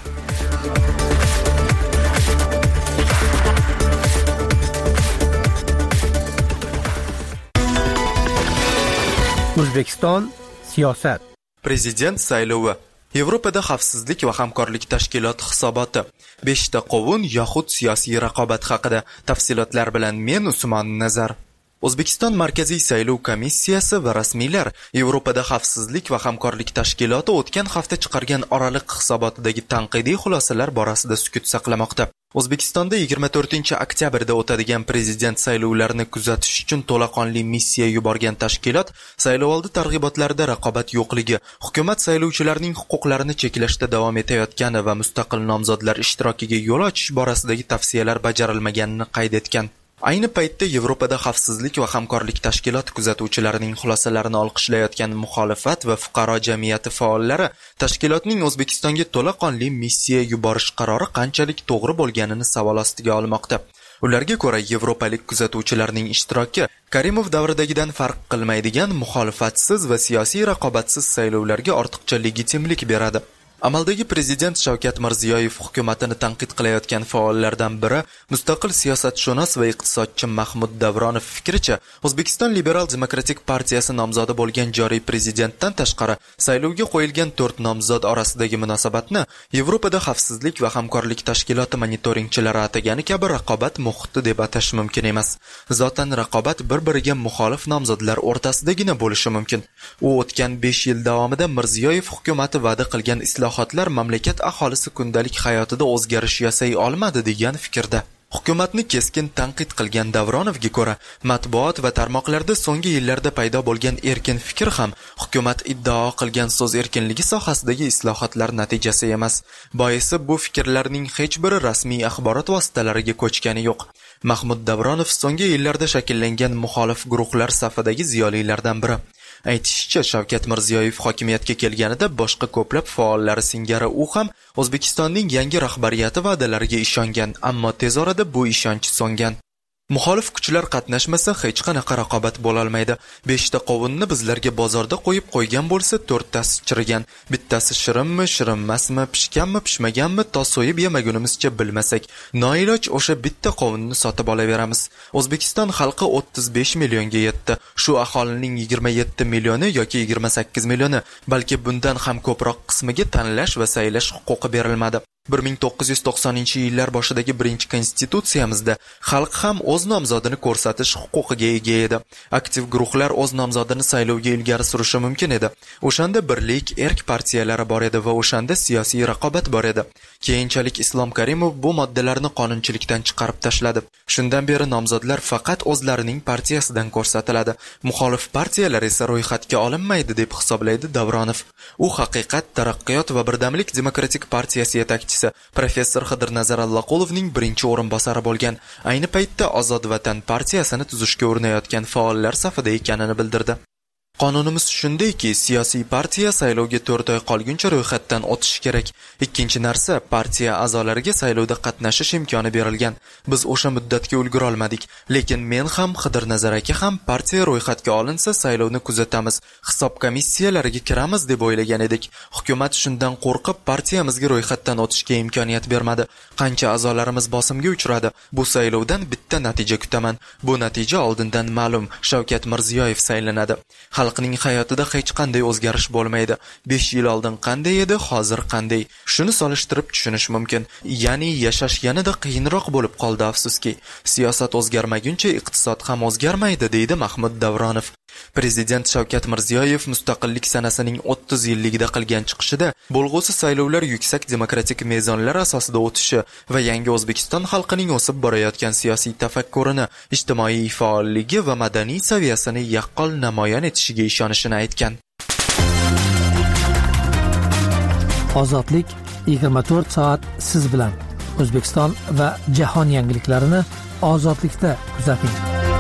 O'zbekiston siyosat. Prezident saylovi, Yevropada xavfsizlik va hamkorlik tashkiloti hisoboti, beshta qovun yoxud siyosiy raqobat haqida. Tafsilotlar bilan men Usmon Nazar. O'zbekiston Markaziy saylov komissiyasi va rasmiylar Yevropada xavfsizlik va hamkorlik tashkiloti o'tgan hafta chiqargan oraliq hisobotidagi tanqidiy xulosalar borasida sukut saqlamoqda. O'zbekistonda yigirma to'rtinchi oktyabrda o'tadigan prezident saylovlarini kuzatish uchun to'laqonli missiya yuborgan tashkilot saylovoldi targ'ibotlarida raqobat yo'qligi, hukumat saylovchilarning huquqlarini cheklashda davom etayotgani va mustaqil nomzodlar ishtirokiga yo'l ochish borasidagi tavsiyalar bajarilmaganini qayd etgan. Ayni paytda Yevropada xavfsizlik va hamkorlik tashkiloti kuzatuvchilarining xulosalarini olqishlayotgan muxolifat va fuqaro jamiyati faollari tashkilotning O'zbekistonga to'laqonli missiya yuborish qarori qanchalik to'g'ri bo'lganini savol ostiga olmoqda. Ularga ko'ra, yevropalik kuzatuvchilarning ishtiroki Karimov davridagidan farq qilmaydigan muxolifatsiz va siyosiy raqobatsiz saylovlarga ortiqcha legitimlik beradi. Amaldagi prezident Shavkat Mirziyoyev hukumatini tanqid qilayotgan faollardan biri mustaqil siyosatshunos va iqtisodchi Mahmud Davronov fikricha, O'zbekiston Liberal Demokratik partiyasi nomzodi bo'lgan joriy prezidentdan tashqari saylovga qo'yilgan to'rt nomzod orasidagi munosabatni Yevropada xavfsizlik va hamkorlik tashkiloti monitoringchilari atagani kabi raqobat muhiti deb atash mumkin emas. Zotan raqobat bir-biriga muxolif nomzodlar o'rtasidagina bo'lishi mumkin. U o'tgan besh yil davomida Mirziyoyev hukumati va'da qilgan islohotlar mamlakat aholisi kundalik hayotida o'zgarish yasay olmadi degan fikrda. Hukumatni keskin tanqid qilgan Davronovga ko'ra, matbuot va tarmoqlarda so'nggi yillarda paydo bo'lgan erkin fikr ham hukumat iddao qilgan so'z erkinligi sohasidagi islohotlar natijasi emas. Boisi bu fikrlarning hech biri rasmiy axborot vositalariga ko'chgani yo'q. Mahmud Davronov so'nggi yillarda shakllangan muxolif guruhlar safidagi ziyolilardan biri. Aytishicha, Shavkat Mirziyoyev hokimiyatga kelganida boshqa ko'plab faollari singari u ham O'zbekistonning yangi rahbariyati va'dalariga ishongan, ammo tez orada bu ishonch so'ngan. Muxolif kuchlar qatnashmasa hech qanaqa raqobat bo'la olmaydi. beshta qovunni bizlarga bozorda qo'yib qo'ygan bo'lsa, to'rttasi chirigan. Bittasi shirinmi, shirinmasmi, pishganmi, pishmaganmi, to so'yib yemagunimizcha bilmasak, noiloj o'sha bitta qovunni sotib olaveramiz. O'zbekiston xalqi o'ttiz besh millionga yetdi. Shu aholining yigirma yetti millioni yoki yigirma sakkiz millioni, balki bundan ham ko'proq qismiga tanlash va saylash huquqi berilmadi. bir ming to'qqiz yuz to'qsoninchi yillar boshidagi birinchi konstitutsiyamizda xalq ham o'z nomzodini ko'rsatish huquqiga ega edi. Aktiv guruhlar o'z nomzodini saylovga ilgari surishi mumkin edi. O'shanda birlik, erk partiyalari bor edi va o'shanda siyosiy raqobat bor edi. Keyinchalik Islom Karimov bu moddalarni qonunchilikdan chiqarib tashladi. Shundan beri nomzodlar faqat o'zlarining partiyasidan ko'rsatiladi. Muxolif partiyalar esa ro'yxatga olinmaydi deb hisoblaydi Davronov. U Haqiqat, Taraqqiyot va Birdamlik demokratik partiyasi yetakchisi professor Xidirnazar Allaqulovning birinchi o'rinbosari bo'lgan. Ayni paytda Ozod Vatan partiyasini tuzishga urinayotgan faollar safida ekanini bildirdi. Qonunimiz shundayki, siyosiy partiya saylovga to'rt oy qolguncha ro'yxatdan o'tishi kerak. Ikkinchi narsa, partiya a'zolariga saylovda qatnashish imkoni berilgan. Biz o'sha muddatga ulgura olmadik, lekin men ham Xidirnazar aka ham partiya ro'yxatga olinsa saylovni kuzatamiz, hisob komissiyalariga kiramiz deb o'ylagan edik. Hukumat shundan qo'rqib partiyamizga ro'yxatdan o'tishga imkoniyat bermadi. Qancha a'zolarimiz bosimga uchradi. Bu saylovdan bitta natija kutaman. Bu natija oldindan ma'lum. Shavkat Mirziyoyev saylanadi. Xalqning hayotida hech qanday o'zgarish bo'lmaydi. besh yil oldin qanday edi, hozir qanday? Shuni solishtirib tushunish mumkin. Ya'ni yashash yanada qiyinroq bo'lib qoldi, afsuski. Siyosat o'zgarmaguncha iqtisod ham o'zgarmaydi, deydi Mahmud Davronov. Prezident Shavkat Mirziyoyev mustaqillik sanasining o'ttiz yilligida qilgan chiqishida bo'lg'usi saylovlar yuksak demokratik mezonlar asosida o'tishi va yangi O'zbekiston xalqining o'sib borayotgan siyosiy tafakkurini, ijtimoiy faolligi va madaniy saviyasini yaqqol namoyon etishiga ishonishini aytgan. Ozodlik yigirma to'rt soat siz bilan. O'zbekiston va jahon yangiliklarini ozodlikda kuzating.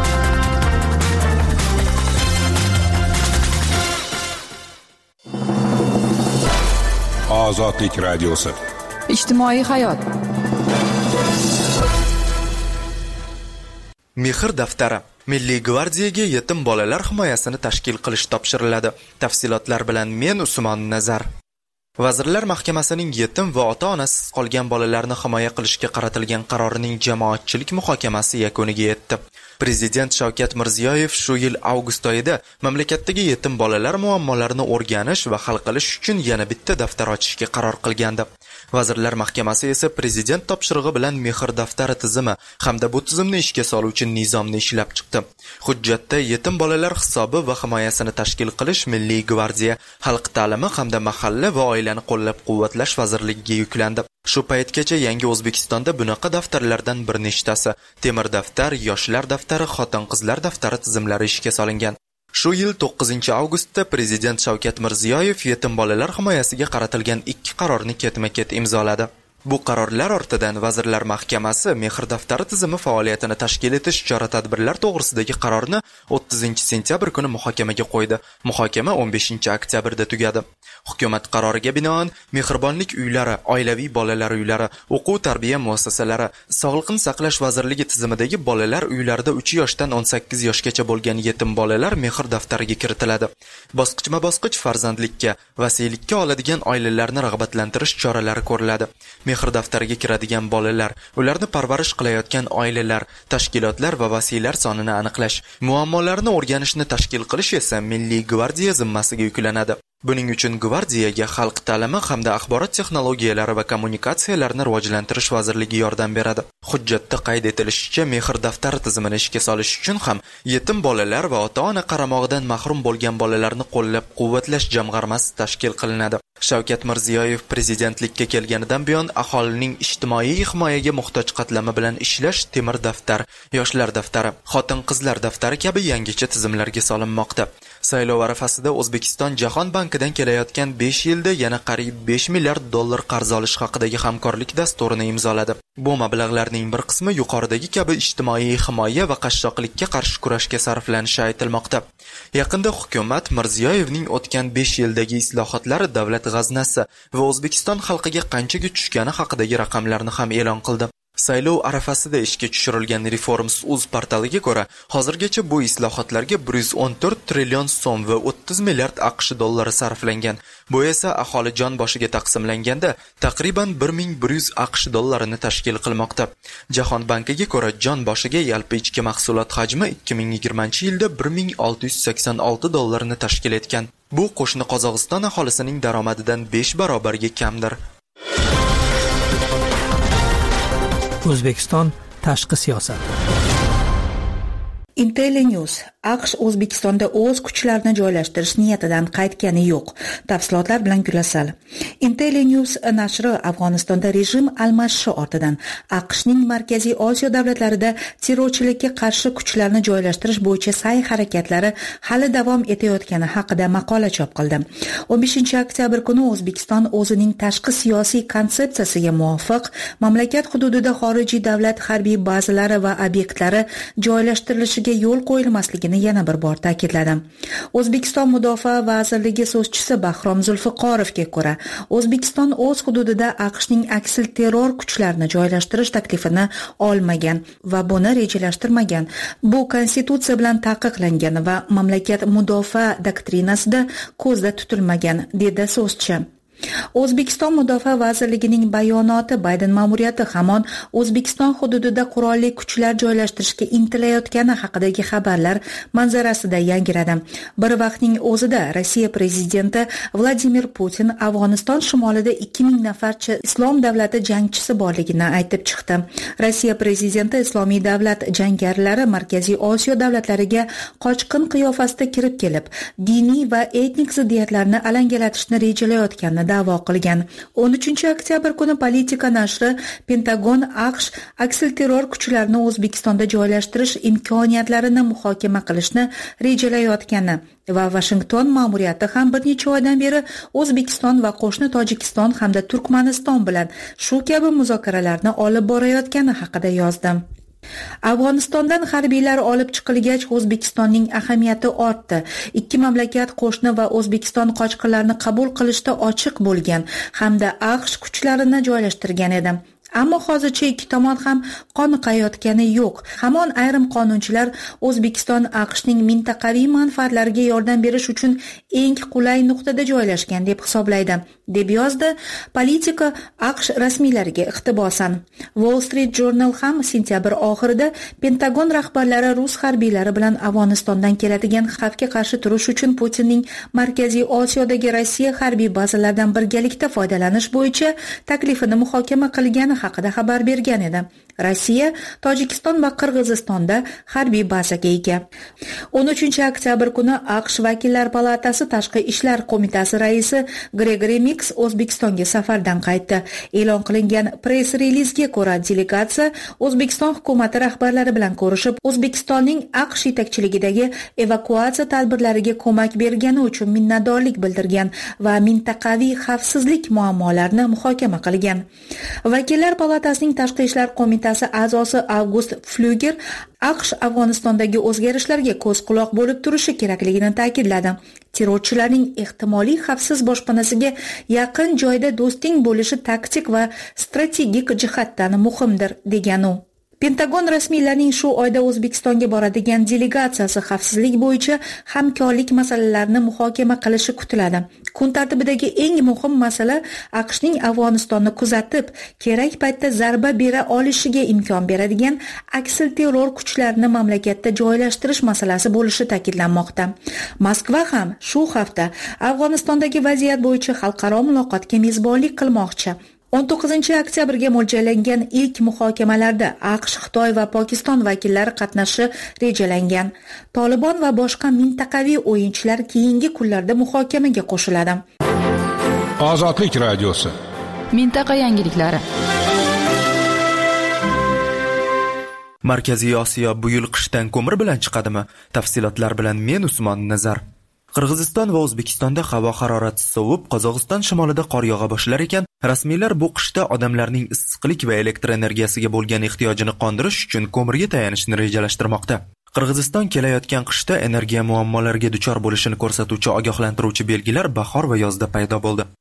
Ozodlik radiosi. Ijtimoiy hayot. Mehr daftari. Milliy gvardiyaga yetim bolalar himoyasini tashkil qilish topshiriladi. Tafsilotlar bilan men Usmon Nazar. Vazirlar Mahkamasining yetim va ota-onasiz qolgan bolalarni himoya qilishga qaratilgan qarorining jamoatchilik muhokamasi yakuniga yetdi. Prezident Shavkat Mirziyoyev shu yil avgust oyida mamlakatdagi yetim bolalar muammolarini o'rganish va hal qilish uchun yana bitta daftar ochishga qaror qilgandi. Vazirlar Mahkamasi esa prezident topshirig'i bilan mehr daftari tizimi hamda bu tizimni ishga soluvchi nizomni ishlab chiqdi. Hujjatda yetim bolalar hisobi va himoyasini tashkil qilish Milliy gvardiya, xalq ta'limi hamda mahalla va oilani qo'llab-quvvatlash vazirligiga yuklandi. Shu paytgacha yangi O'zbekistonda bunaqa daftarlardan bir nechtasi, temir daftar, yoshlar daftari, xotin-qizlar daftari tizimlari ishga solingan. Shu yil to'qqizinchi avgustda Prezident Shavkat Mirziyoyev yetim bolalar himoyasiga qaratilgan ikki qarorni ketma-ket imzoladi. Bu qarorlar ortidan Vazirlar Mahkamasi mehr daftari tizimi faoliyatini tashkil etish chora-tadbirlar to'g'risidagi qarorni o'ttizinchi sentyabr kuni muhokamaga qo'ydi. Muhokama o'n beshinchi oktyabrda tugadi. Hukumat qaroriga binoan mehribonlik uylari, oilaviy bolalar uylari, o'quv-tarbiya muassasalari, Sog'liqni saqlash vazirligi tizimidagi bolalar uylarida uch yoshdan o'n sakkiz yoshgacha bo'lgan yetim bolalar mehr daftariga kiritiladi. Bosqichma-bosqich farzandlikka, vasiylikka oladigan oilalarni rag'batlantirish choralari ko'riladi. Mehr daftariga kiradigan bolalar, ularni parvarish qilayotgan oilalar, tashkilotlar va vasiylar sonini aniqlash, muammolarni o'rganishni tashkil qilish esa Milliy gvardiya zimmasiga yuklanadi. Buning uchun gvardiyaga xalq ta'limi hamda axborot texnologiyalari va kommunikatsiyalarni rivojlantirish vazirligi yordam beradi. Hujjatda qayd etilishicha, mehr daftari tizimini ishga solish uchun ham yetim bolalar va ota-ona qaramog'idan mahrum bo'lgan bolalarni qo'llab-quvvatlash jamg'armasi tashkil qilinadi. Shavkat Mirziyoyev prezidentlikka kelganidan buyon aholining ijtimoiy himoyaga muhtoj qatlami bilan ishlash temir daftar, yoshlar daftari, xotin-qizlar daftari kabi yangicha tizimlarga solinmoqda. Saylov arafasida O'zbekiston Jahon bankidan kelayotgan besh yilda yana qariyb besh milliard dollar qarz olish haqidagi hamkorlik dasturini imzoladi. Bu mablag'larning bir qismi yuqoridagi kabi ijtimoiy himoya va qashshoqlikka qarshi kurashga sarflanishi aytilmoqda. Yaqinda hukumat Mirziyoyevning o'tgan besh yildagi islohotlari davlat g'aznasi va O'zbekiston xalqiga qanchaga tushgani haqidagi raqamlarni ham e'lon qildi. Saylov arafasida ishga tushirilgan Reforms.uz portaliga ko'ra, hozirgacha bu islohotlarga bir yuz o'n to'rt trillion so'm va o'ttiz milliard AQSh dollari sarflangan. Bu esa aholi jon boshiga taqsimlanganda taqriban bir ming bir yuz AQSh dollarini tashkil qilmoqda. Jahon bankiga ko'ra, jon boshiga yalpi ichki mahsulot hajmi ikki ming yigirmanchi yilda bir ming olti yuz sakson olti dollarni tashkil etgan. Bu qo'shni Qozog'iston aholisining daromadidan besh barobarga kamdir. O'zbekiston tashqi siyosat. IntelliNews AQSh O'zbekistonda o'z kuchlarini joylashtirish niyatidan qaytgani yo'q. Tafsilotlar bilan Gulasal. IntelliNews nashri Afg'onistonda rejim almashishi ortidan AQShning Markaziy Osiyo davlatlarida terrorchilikka qarshi kuchlarni joylashtirish bo'yicha sa'y-harakatlari hali davom etayotgani haqida maqola chop qildi. o'n beshinchi oktyabr kuni O'zbekiston o'zining tashqi siyosiy konsepsiyasiga muvofiq mamlakat hududida xorijiy davlat harbiy bazalari va obyektlari joylashtirilishiga yo'l qo'yilmasligini yana bir bor ta'kidladi. O'zbekiston Mudofaa vazirligi so'zchisi Bahrom Zulfiqorovga ko'ra, O'zbekiston o'z hududida AQShning aksil terror kuchlarini joylashtirish taklifini olmagan va buni rejalashtirmagan. Bu konstitutsiya bilan taqiqlangan va mamlakat mudofaa doktrinasida ko'zda tutilmagan, dedi so'zchi. O'zbekiston Mudofaa vazirligining bayonoti Bayden ma'muriyati hamon O'zbekiston hududida qurolli kuchlar joylashtirishga intilayotgani haqidagi xabarlar manzarasida yangiradi. Bir vaqtning o'zida Rossiya prezidenti Vladimir Putin Afg'oniston shimolida ikki ming nafarcha islom davlati jangchisi borligini aytib chiqdi. Rossiya prezidenti Islomiy davlat jangarilar Markaziy Osiyo davlatlariga qochqin qiyofasida kirib kelib, diniy va etnik ziddiyatlarni alangalatishni rejalayotganini da'vo qilgan. o'n uchinchi oktyabr kuni Politika nashri Pentagon AQSh aksil terror kuchlarini O'zbekistonda joylashtirish imkoniyatlarini muhokama qilishni rejalayotgani va Washington ma'muriyati ham bir necha oydan beri O'zbekiston va qo'shni Tojikiston hamda Turkmaniston bilan shu kabi muzokaralarni olib borayotgani haqida yozdi. Afg'onistondan harbiylar olib chiqilgach, O'zbekistonning ahamiyati ortdi. Ikki mamlakat qo'shni va O'zbekiston qochqinlarni qabul qilishda ochiq bo'lgan hamda AQSh kuchlarini joylashtirgan edi. Ammo hozircha ikki tomon ham qoniqayotgani yo'q. Hamon ayrim qonunchilar O'zbekiston AQShning mintaqaviy manfaatlariga yordam berish uchun eng qulay nuqtada joylashgan deb hisoblaydi, deb yozdi Politika AQSh rasmiylariga iqtibosan. Wall Street Journal ham sentyabr oxirida Pentagon rahbarlari rus harbiylari bilan Afg'onistondan keladigan xavfga qarshi turish uchun Putinning Markaziy Osiyodagi Rossiya harbiy bazalaridan birgalikda foydalanish bo'yicha taklifini muhokama qilgani haqida xabar bergan edi. Rossiya, Tojikiston va Qirg'izistonda harbiy bazaga ega. o'n uchinchi oktyabr kuni AQSh Vakillar palatasi Tashqi ishlar qo'mitasi raisi Gregory Mix O'zbekistonga safardan qaytdi. E'lon qilingan press-relizga ko'ra, delegatsiya O'zbekiston hukumati rahbarlari bilan ko'rishib, O'zbekistonning AQSh yetakchiligidagi evakuatsiya tadbirlariga ko'mak bergani uchun minnatdorlik bildirgan va mintaqaviy xavfsizlik muammolarini muhokama qilgan. Vakillar palatasining Tashqi ishlar qo'mitasi a'zosi August Pfluger AQSh Afg'onistondagi o'zgarishlarga ko'z quloq bo'lib turishi kerakligini ta'kidladi. Terrorchilarning ehtimoliy xavfsiz boshpanasiga yaqin joyda do'sting bo'lishi taktik va strategik jihatdan muhimdir, degan u. Pentagon rasmiylarining shu oyda O'zbekistonga boradigan delegatsiyasi xavfsizlik bo'yicha hamkorlik masalalarini muhokama qilishi kutiladi. Kun tartibidagi eng muhim masala AQShning Afg'onistonni kuzatib, kerak paytda zarba bera olishiga imkon beradigan aksil terror kuchlarini mamlakatda joylashtirish masalasi bo'lishi ta'kidlanmoqda. Moskva ham shu hafta Afg'onistondagi vaziyat bo'yicha xalqaro muloqotga mezbonlik qilmoqchi. o'n to'qqizinchi oktyabrga mo'ljallangan ilk muhokamalarda AQSh, Xitoy va Pokiston vakillari qatnashishi rejalangan. Tolibon va boshqa mintaqaviy o'yinchilar keyingi kunlarda muhokamaga qo'shiladi. Ozodlik radiosi. Mintaqa yangiliklari. Markaziy Osiyo bu yil qishdan ko'mir bilan chiqadimi? Tafsilotlar bilan men Usmon Nazar. Qirg'iziston va O'zbekistonda havo harorati sovib, Qozog'iston shimolida qor yog'a boshlar ekan, rasmiylar bu qishda odamlarning issiqlik va elektr energiyasiga bo'lgan ehtiyojini qondirish uchun ko'mirga tayanishni rejalashtirmoqda. Qirg'iziston kelayotgan qishda energiya muammolariga duchor bo'lishini ko'rsatuvchi ogohlantiruvchi belgilar bahor va yozda paydo bo'ldi.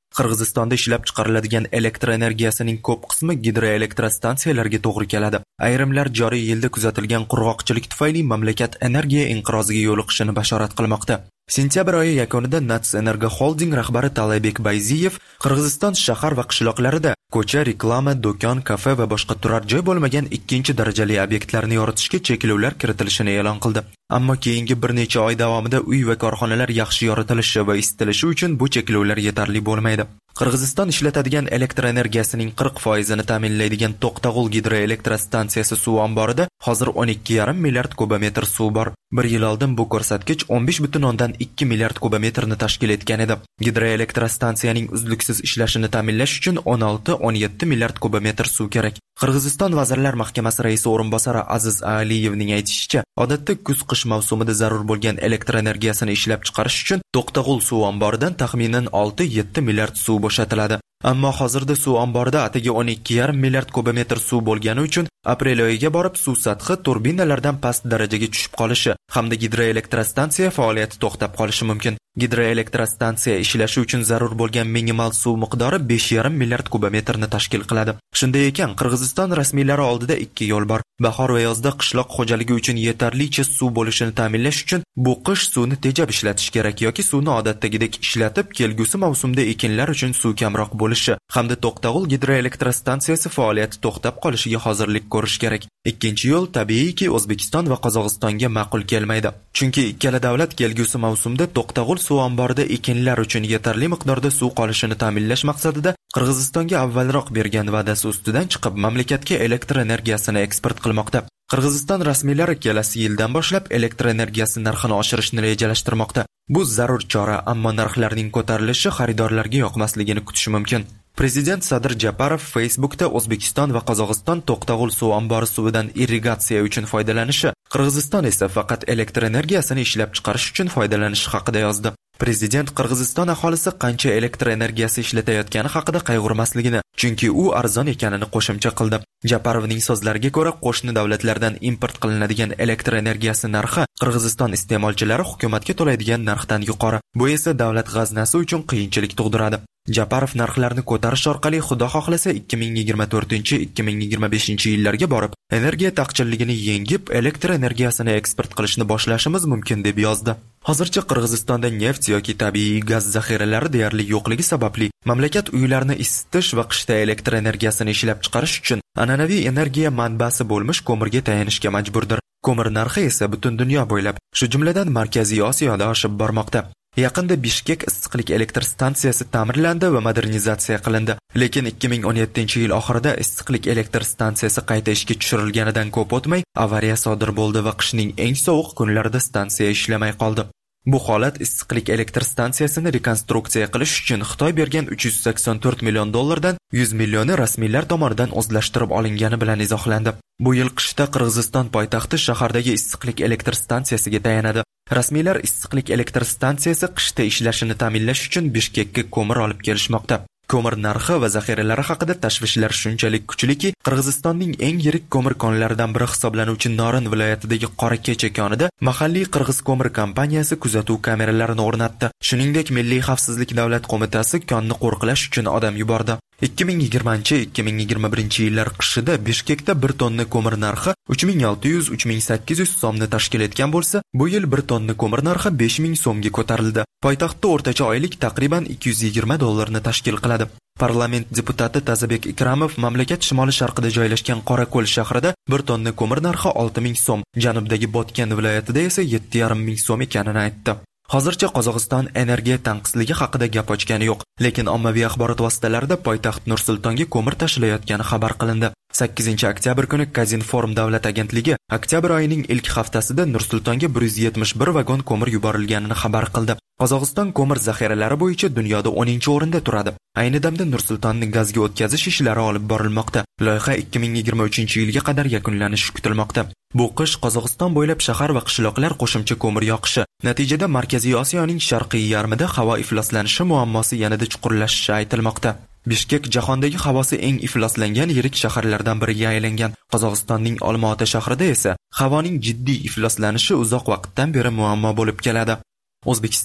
Qirg'izistonda ishlab chiqariladigan elektr energiyasining ko'p qismi gidroelektrostansiyalarga to'g'ri keladi. Ayrimlar joriy yilda kuzatilgan qurg'oqchilik tufayli mamlakat energiya inqiroziga yo'liqishini bashorat qilmoqda. Sentyabr oyi yakunida Nats Energo Holding rahbari Talabek Bayziyev Qirg'iziston shahar va qishloqlarida ko'cha, reklama, do'kon, kafe va boshqa turar joy bo'lmagan ikkinchi darajali obyektlarni yoritishga cheklovlar kiritilishini e'lon qildi. Ammo keyingi bir necha oy davomida uy va korxonalar yaxshi yoritilishi va isitilishi uchun bu cheklovlar yetarli bo'lmaydi. Qirg'iziston ishlatadigan elektr energiyasining qirq foizini ta'minlaydigan To'qtag'ul gidroelektrostansiyasi suv omborida hozir o'n ikki yarim milliard kubometr suv bor. Bir yil oldin bu ko'rsatkich o'n besh butun o'ndan ikki milliard kubometrni tashkil etgan edi. Gidroelektrostansiyaning uzluksiz ishlashini ta'minlash uchun o'n olti o'n yetti milliard kubometr suv kerak. Qirg'iziston Vazirlar Mahkamasi raisi o'rinbosari Aziz Aliyevning aytishicha, odatda kuz-qish mavsumida zarur bo'lgan elektr energiyasini ishlab chiqarish uchun To'qtag'ul suv omboridan taxminan olti yetti milliard suv bo'shatiladi. Ammo hozirda suv omborida atigi o'n ikki yarim milliard kubometr suv bo'lgani uchun aprel oyiga borib suv sathi turbinalardan past darajaga tushib qolishi hamda gidroelektrostansiya faoliyati to'xtab qolishi mumkin. Gidroelektrostansiya ishlashi uchun zarur bo'lgan minimal suv miqdori besh yarim milliard kubometrni tashkil qiladi. Shunday ekan, Qirg'iziston rasmiylari oldida ikki yo'l bor. Bahor va yozda qishloq xo'jaligi uchun yetarlicha suv bo'lishini ta'minlash uchun bu qish suvni tejab ishlatish kerak yoki suvni odatdagidek ishlatib, kelgusi mavsumda ekinlar uchun suv kamroq bo'lishi hamda To'qtag'ul gidroelektrostansiyasi faoliyati to'xtab qolishiga hozirlik ko'rish kerak. Ikkinchi yo'l tabiiyki O'zbekiston va Qozog'istonga ma'qul kelmaydi. Chunki ikkala davlat kelgusi mavsumda To'qtag'ul suv omborida ekinlar uchun yetarli miqdorda suv qolishini ta'minlash maqsadida Qirg'izistonga avvalroq bergan va'dasi ustidan chiqib mamlakatga elektr energiyasini eksport qilmoqda. Qirg'iziston rasmiylari kelasi yildan boshlab elektr energiyasi narxini oshirishni rejalashtirmoqda. Bu zarur chora, ammo narxlarning ko'tarilishi xaridorlarga yoqmasligini kutish mumkin. Prezident Sadir Japarov Facebookda O'zbekiston va Qozog'iston To'qtag'ul suv ombori suvidan irrigatsiya uchun foydalanishi, Qirg'iziston esa faqat elektr energiyasini ishlab chiqarish uchun foydalanishi haqida yozdi. Prezident Qirg'iziston aholisi qancha elektr energiyasi ishlatayotgani haqida qayg'urmasligini, chunki u arzon ekanini qo'shimcha qildi. Japarovning so'zlariga ko'ra, qo'shni davlatlardan import qilinadigan elektr energiyasi narxi Qirg'iziston iste'molchilari hukumatga to'laydigan narxdan yuqori. Bu esa davlat g'aznasi uchun qiyinchilik tug'diradi. Japarov narxlarni ko'tarish orqali xudo xohlasa ikki ming yigirma to'rtinchi ikki ming yigirma beshinchi yillarga borib, energiya taqchilligini yengib, elektr energiyasini eksport qilishni boshlashimiz mumkin deb yozdi. Hozircha Qirg'izistonda neft yoki tabiiy gaz zaxiralari deyarli yo'qligi sababli mamlakat uylarni isitish va qishda elektr energiyasini ishlab chiqarish uchun an'anaviy energiya manbasi bo'lmish ko'mirga tayanishga majburdir. Ko'mir narxi esa butun dunyo bo'ylab, shu jumladan Markaziy Osiyoda oshib bormoqda. Yaqinda Bishkek issiqlik elektr stansiyasi ta'mirlandi va modernizatsiya qilindi. Lekin ikki ming o'n yettinchi yil oxirida issiqlik elektr stansiyasi qayta ishga tushirilganidan ko'p o'tmay avariya sodir bo'ldi va qishning eng sovuq kunlarida stansiya ishlamay qoldi. Bu holat issiqlik elektr stansiyasini rekonstruksiya qilish uchun Xitoy bergan uch yuz sakson to'rt million dollardan yuz millioni rasmiylar tomonidan o'zlashtirib olingani bilan izohlandi. Bu yil qishda Qirg'iziston poytaxti shahardagi issiqlik elektr stansiyasiga tayanadi. Rasmiylar issiqlik elektr stansiyasi qishda ishlashini ta'minlash uchun Bishkekka ko'mir olib kelishmoqda. Ko'mir narxi va zaxiralari haqida tashvishlar shunchalik kuchliki, Qirg'izistonning eng yirik ko'mir konlaridan biri hisoblanuvchi Norin viloyatidagi Qorakecha konida mahalliy Qirg'iz ko'mir kompaniyasi kuzatuv kameralarini o'rnatdi. Shuningdek, Milliy xavfsizlik davlat qo'mitasi konni qo'riqlash uchun odam yubordi. ikki ming yigirmanchi ikki ming yigirma birinchi yillar qishida Bishkekda bir tonna ko'mir narxi uch ming olti yuz uch ming sakkiz yuz so'mni tashkil etgan bo'lsa, bu yil bir tonna ko'mir narxi besh ming so'mga ko'tarildi. Poytaxtda o'rtacha oylik taqriban ikki yuz yigirma dollarni tashkil qiladi. Parlament deputati Tazabek Ikramov mamlakat shimoli-sharqida joylashgan Qorako'l shahrida bir tonna ko'mir narxi olti ming so'm, janubdagi Botken viloyatida esa yetti yarim ming so'm ekanini aytdi. Hozircha Qozog'iston energiya tanqisligi haqida gap ochgani yo'q, lekin ommaviy axborot vositalarida poytaxt Nur-Sultonga ko'mir tashilayotgani xabar qilindi. sakkizinchi oktyabr kuni Kazinform davlat agentligi oktyabr oyining ilk haftasida Nur-Sultonga bir yuz yetmish bir vagon ko'mir yuborilganini xabar qildi. Qozog'iston ko'mir zaxiralari bo'yicha dunyoda o'ninchi o'rinda turadi. Ayni damda Nur-Sultonni gazga o'tkazish ishlari olib borilmoqda. Loyiha ikki ming yigirma uchinchi yilga qadar yakunlanishi kutilmoqda. Bu qish Qozog'iston bo'ylab shahar va qishloqlar qo'shimcha ko'mir yoqishi, natijada Markaziy Osiyoning sharqiy yarmida havo ifloslanishi muammosi yanada chuqurlashishi aytilmoqda. Bishkek jahondagi havosi eng ifloslangan yirik shaharlardan biriga aylangan. Qozog'istonning Olmaota shahrida esa havoning jiddiy ifloslanishi uzoq vaqtdan beri muammo bo'lib keladi. O'zbekiston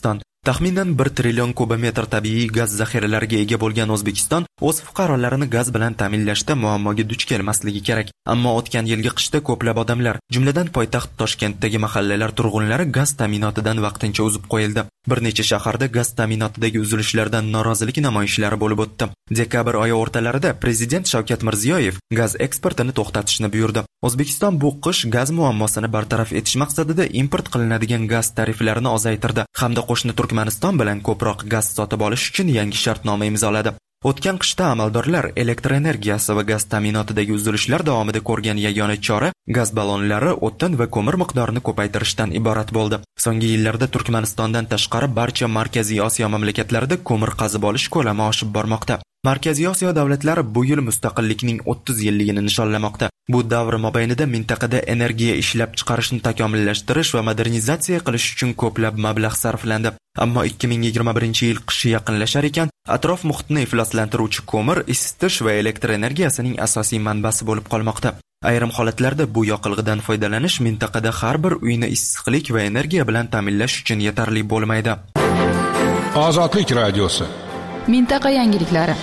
Taxminan bir trillion kubometr tabiiy gaz zaxiralariga ega bo'lgan O'zbekiston o'z fuqarolarini gaz bilan ta'minlashda muammoga duch kelmasligi kerak. Ammo o'tgan yilgi qishda ko'plab odamlar, jumladan poytaxt Toshkentdagi mahallalar turg'unlari gaz ta'minotidan vaqtincha uzib qo'yildi. Bir necha shaharda gaz ta'minotidagi uzilishlardan norozilik namoyishlari bo'lib o'tdi. Dekabr oyi o'rtalarida prezident Shavkat Mirziyoyev gaz eksportini to'xtatishni buyurdi. O'zbekiston bu qish gaz muammosini bartaraf etish maqsadida import qilinadigan gaz tariflarini ozaytirdi hamda qo'shni Turkmaniston bilan ko'proq gaz sotib olish uchun yangi shartnoma imzoladi. O'tgan qishda amaldorlar elektr energiyasi va gaz ta'minotidagi uzilishlar davomida ko'rgan yagona chora gaz ballonlari, o'tin va ko'mir miqdorini ko'paytirishdan iborat bo'ldi. So'nggi yillarda Turkmanistondan tashqari barcha Markaziy Osiyo mamlakatlarida ko'mir qazib olish ko'lami oshib bormoqda. Markaziy Osiyo davlatlari bu yil mustaqillikning o'ttiz yilligini nishonlamoqda. Bu davr mobaynida mintaqada energiya ishlab chiqarishni takomillashtirish va modernizatsiya qilish uchun ko'plab mablag' sarflandi. Ammo ikki ming yigirma birinchi yil qishi yaqinlashar ekan, atrof muhitni ifloslantiruvchi ko'mir, isitish va elektr energiyasining asosiy manbasi bo'lib qolmoqda. Ayrim holatlarda bu yoqilg'idan foydalanish mintaqada har bir uyni issiqlik va energiya bilan ta'minlash uchun yetarli bo'lmaydi. Ozodlik radiosi. Mintaqa yangiliklari.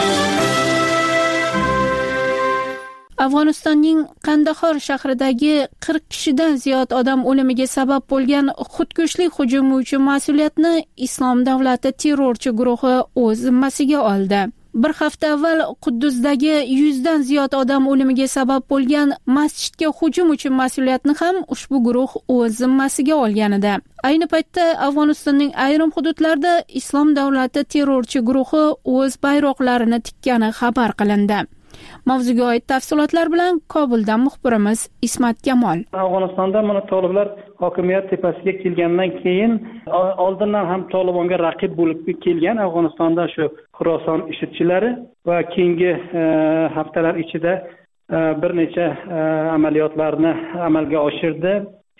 Afg'onistonning Qandahor shahridagi qirq kishidan ziyod odam o'limiga sabab bo'lgan xudkushlik hujumi uchun mas'uliyatni Islom davlati terrorchi guruhi o'z zimmasiga oldi. Bir hafta avval Quddusdagi yuzdan ziyod odam o'limiga sabab bo'lgan masjidga hujum uchun mas'uliyatni ham ushbu guruh o'z zimmasiga olgan edi. Ayni paytda Afg'onistonning ayrim hududlarida Islom davlati terrorchi guruhi o'z bayroqlarini tikkani xabar qilindi. Mavzuga oid tafsilotlar bilan Kobuldan muxbirimiz Ismat Kamol. Afg'onistonda mana toliblar hokimiyat tepasiga kelgandan keyin oldindan ham Tolibonga raqib bo'lib kelgan Afg'onistonda shu Xuroson ishchilari va keyingi haftalar ichida bir necha amaliyotlarni amalga oshirdi.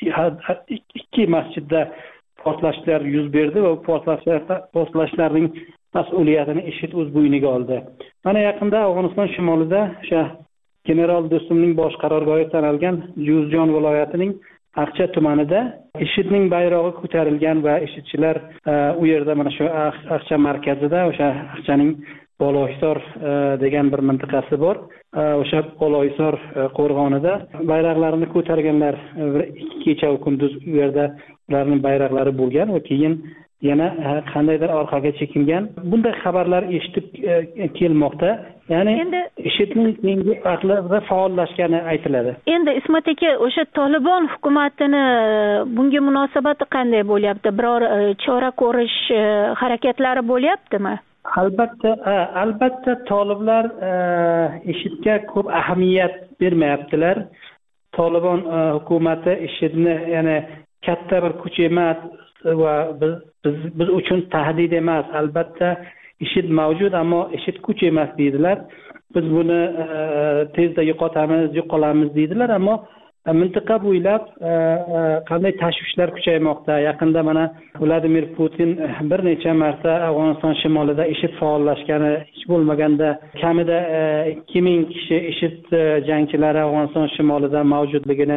Ikki masjidda portlashlar yuz berdi va portlashlarning mas'uliyatini IShID o'z bo'yniga oldi. Mana yaqinda Afg'oniston shimolida o'sha general Do'stumning bosh qarorgohi sanalgan Juzjon viloyatining Aqcha tumanida IShIDning bayrog'i ko'tarilgan va IShIDchilar u yerda mana shu Aqcha markazida o'sha Aqchaning Bolohisor degan bir mintaqasi bor. O'sha Bolohisor qo'rg'onida bayroqlarini ko'targanlar kecha va kunduz u yerda ularning bayroqlari bo'lgan va keyin yana qandaydir orqaga chekingan. Bunday xabarlar eshitib kelmoqda. Ya'ni IShIDning keyingi vaqtlarda faollashgani aytiladi. Endi Ismat aka, o'sha Tolibon hukumatini bunga munosabati qanday bo'lyapti? Biror chora ko'rish harakatlari bo'lyaptimi? Albatta, albatta Toliblar IShIDga ko'p ahamiyat bermayaptilar. Tolibon hukumati IShIDni ya'ni katta bir kuch emas va biz biz biz uchun tahdid emas. Albatta IShID mavjud, ammo IShID kuch emas deydilar. Biz buni tezda yo'qotamiz, yo'qolamiz deydilar, ammo mintaqa bo'ylab qanday tashvishlar kuchaymoqda. Yaqinda mana Vladimir Putin bir necha marta Afg'oniston shimolida IShID faollashgani, hech bo'lmaganda kamida ikki ming kishi IShID jangchilari Afg'oniston shimolida mavjudligini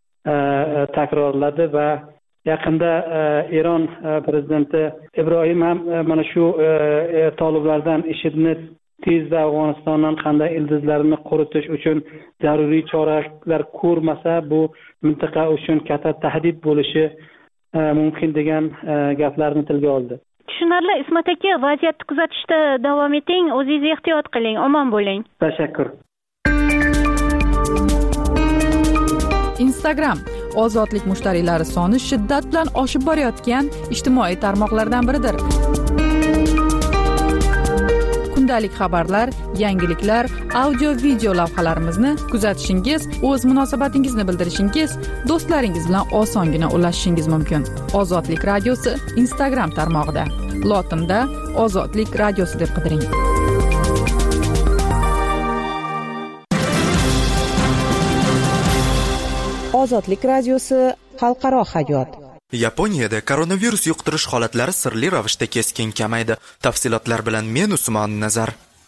takrorladi va yaqinda Eron prezidenti Ibrohim ham mana shu toliblardan IShIDni tezda Afg'onistondan qanday ildizlarini quritish uchun zaruriy choralar ko'rmasa bu mintaqa uchun katta tahdid bo'lishi mumkin degan gaplarni tilga oldi. Tushunarli. Ismat aka, vaziyatni kuzatishda davom eting, o'zingiz ehtiyot qiling, omon bo'ling. Tashakkur. Instagram ozodlik mushtariylari soni shiddat bilan oshib borayotgan ijtimoiy tarmoqlardan biridir. Kundalik xabarlar, yangiliklar, audio video lavhalarimizni kuzatishingiz, o'z munosabatingizni bildirishingiz, do'stlaringiz bilan osongina ulashishingiz mumkin. Ozodlik radiosi Instagram tarmog'ida. Lotinda Ozodlik radiosi deb qidiring. Ozodlik radiosi xalqaro hayot. Yaponiyada koronavirus yuqtirish holatlari sirli ravishda keskin kamaydi. Tafsilotlar bilan men Usmon Nazar.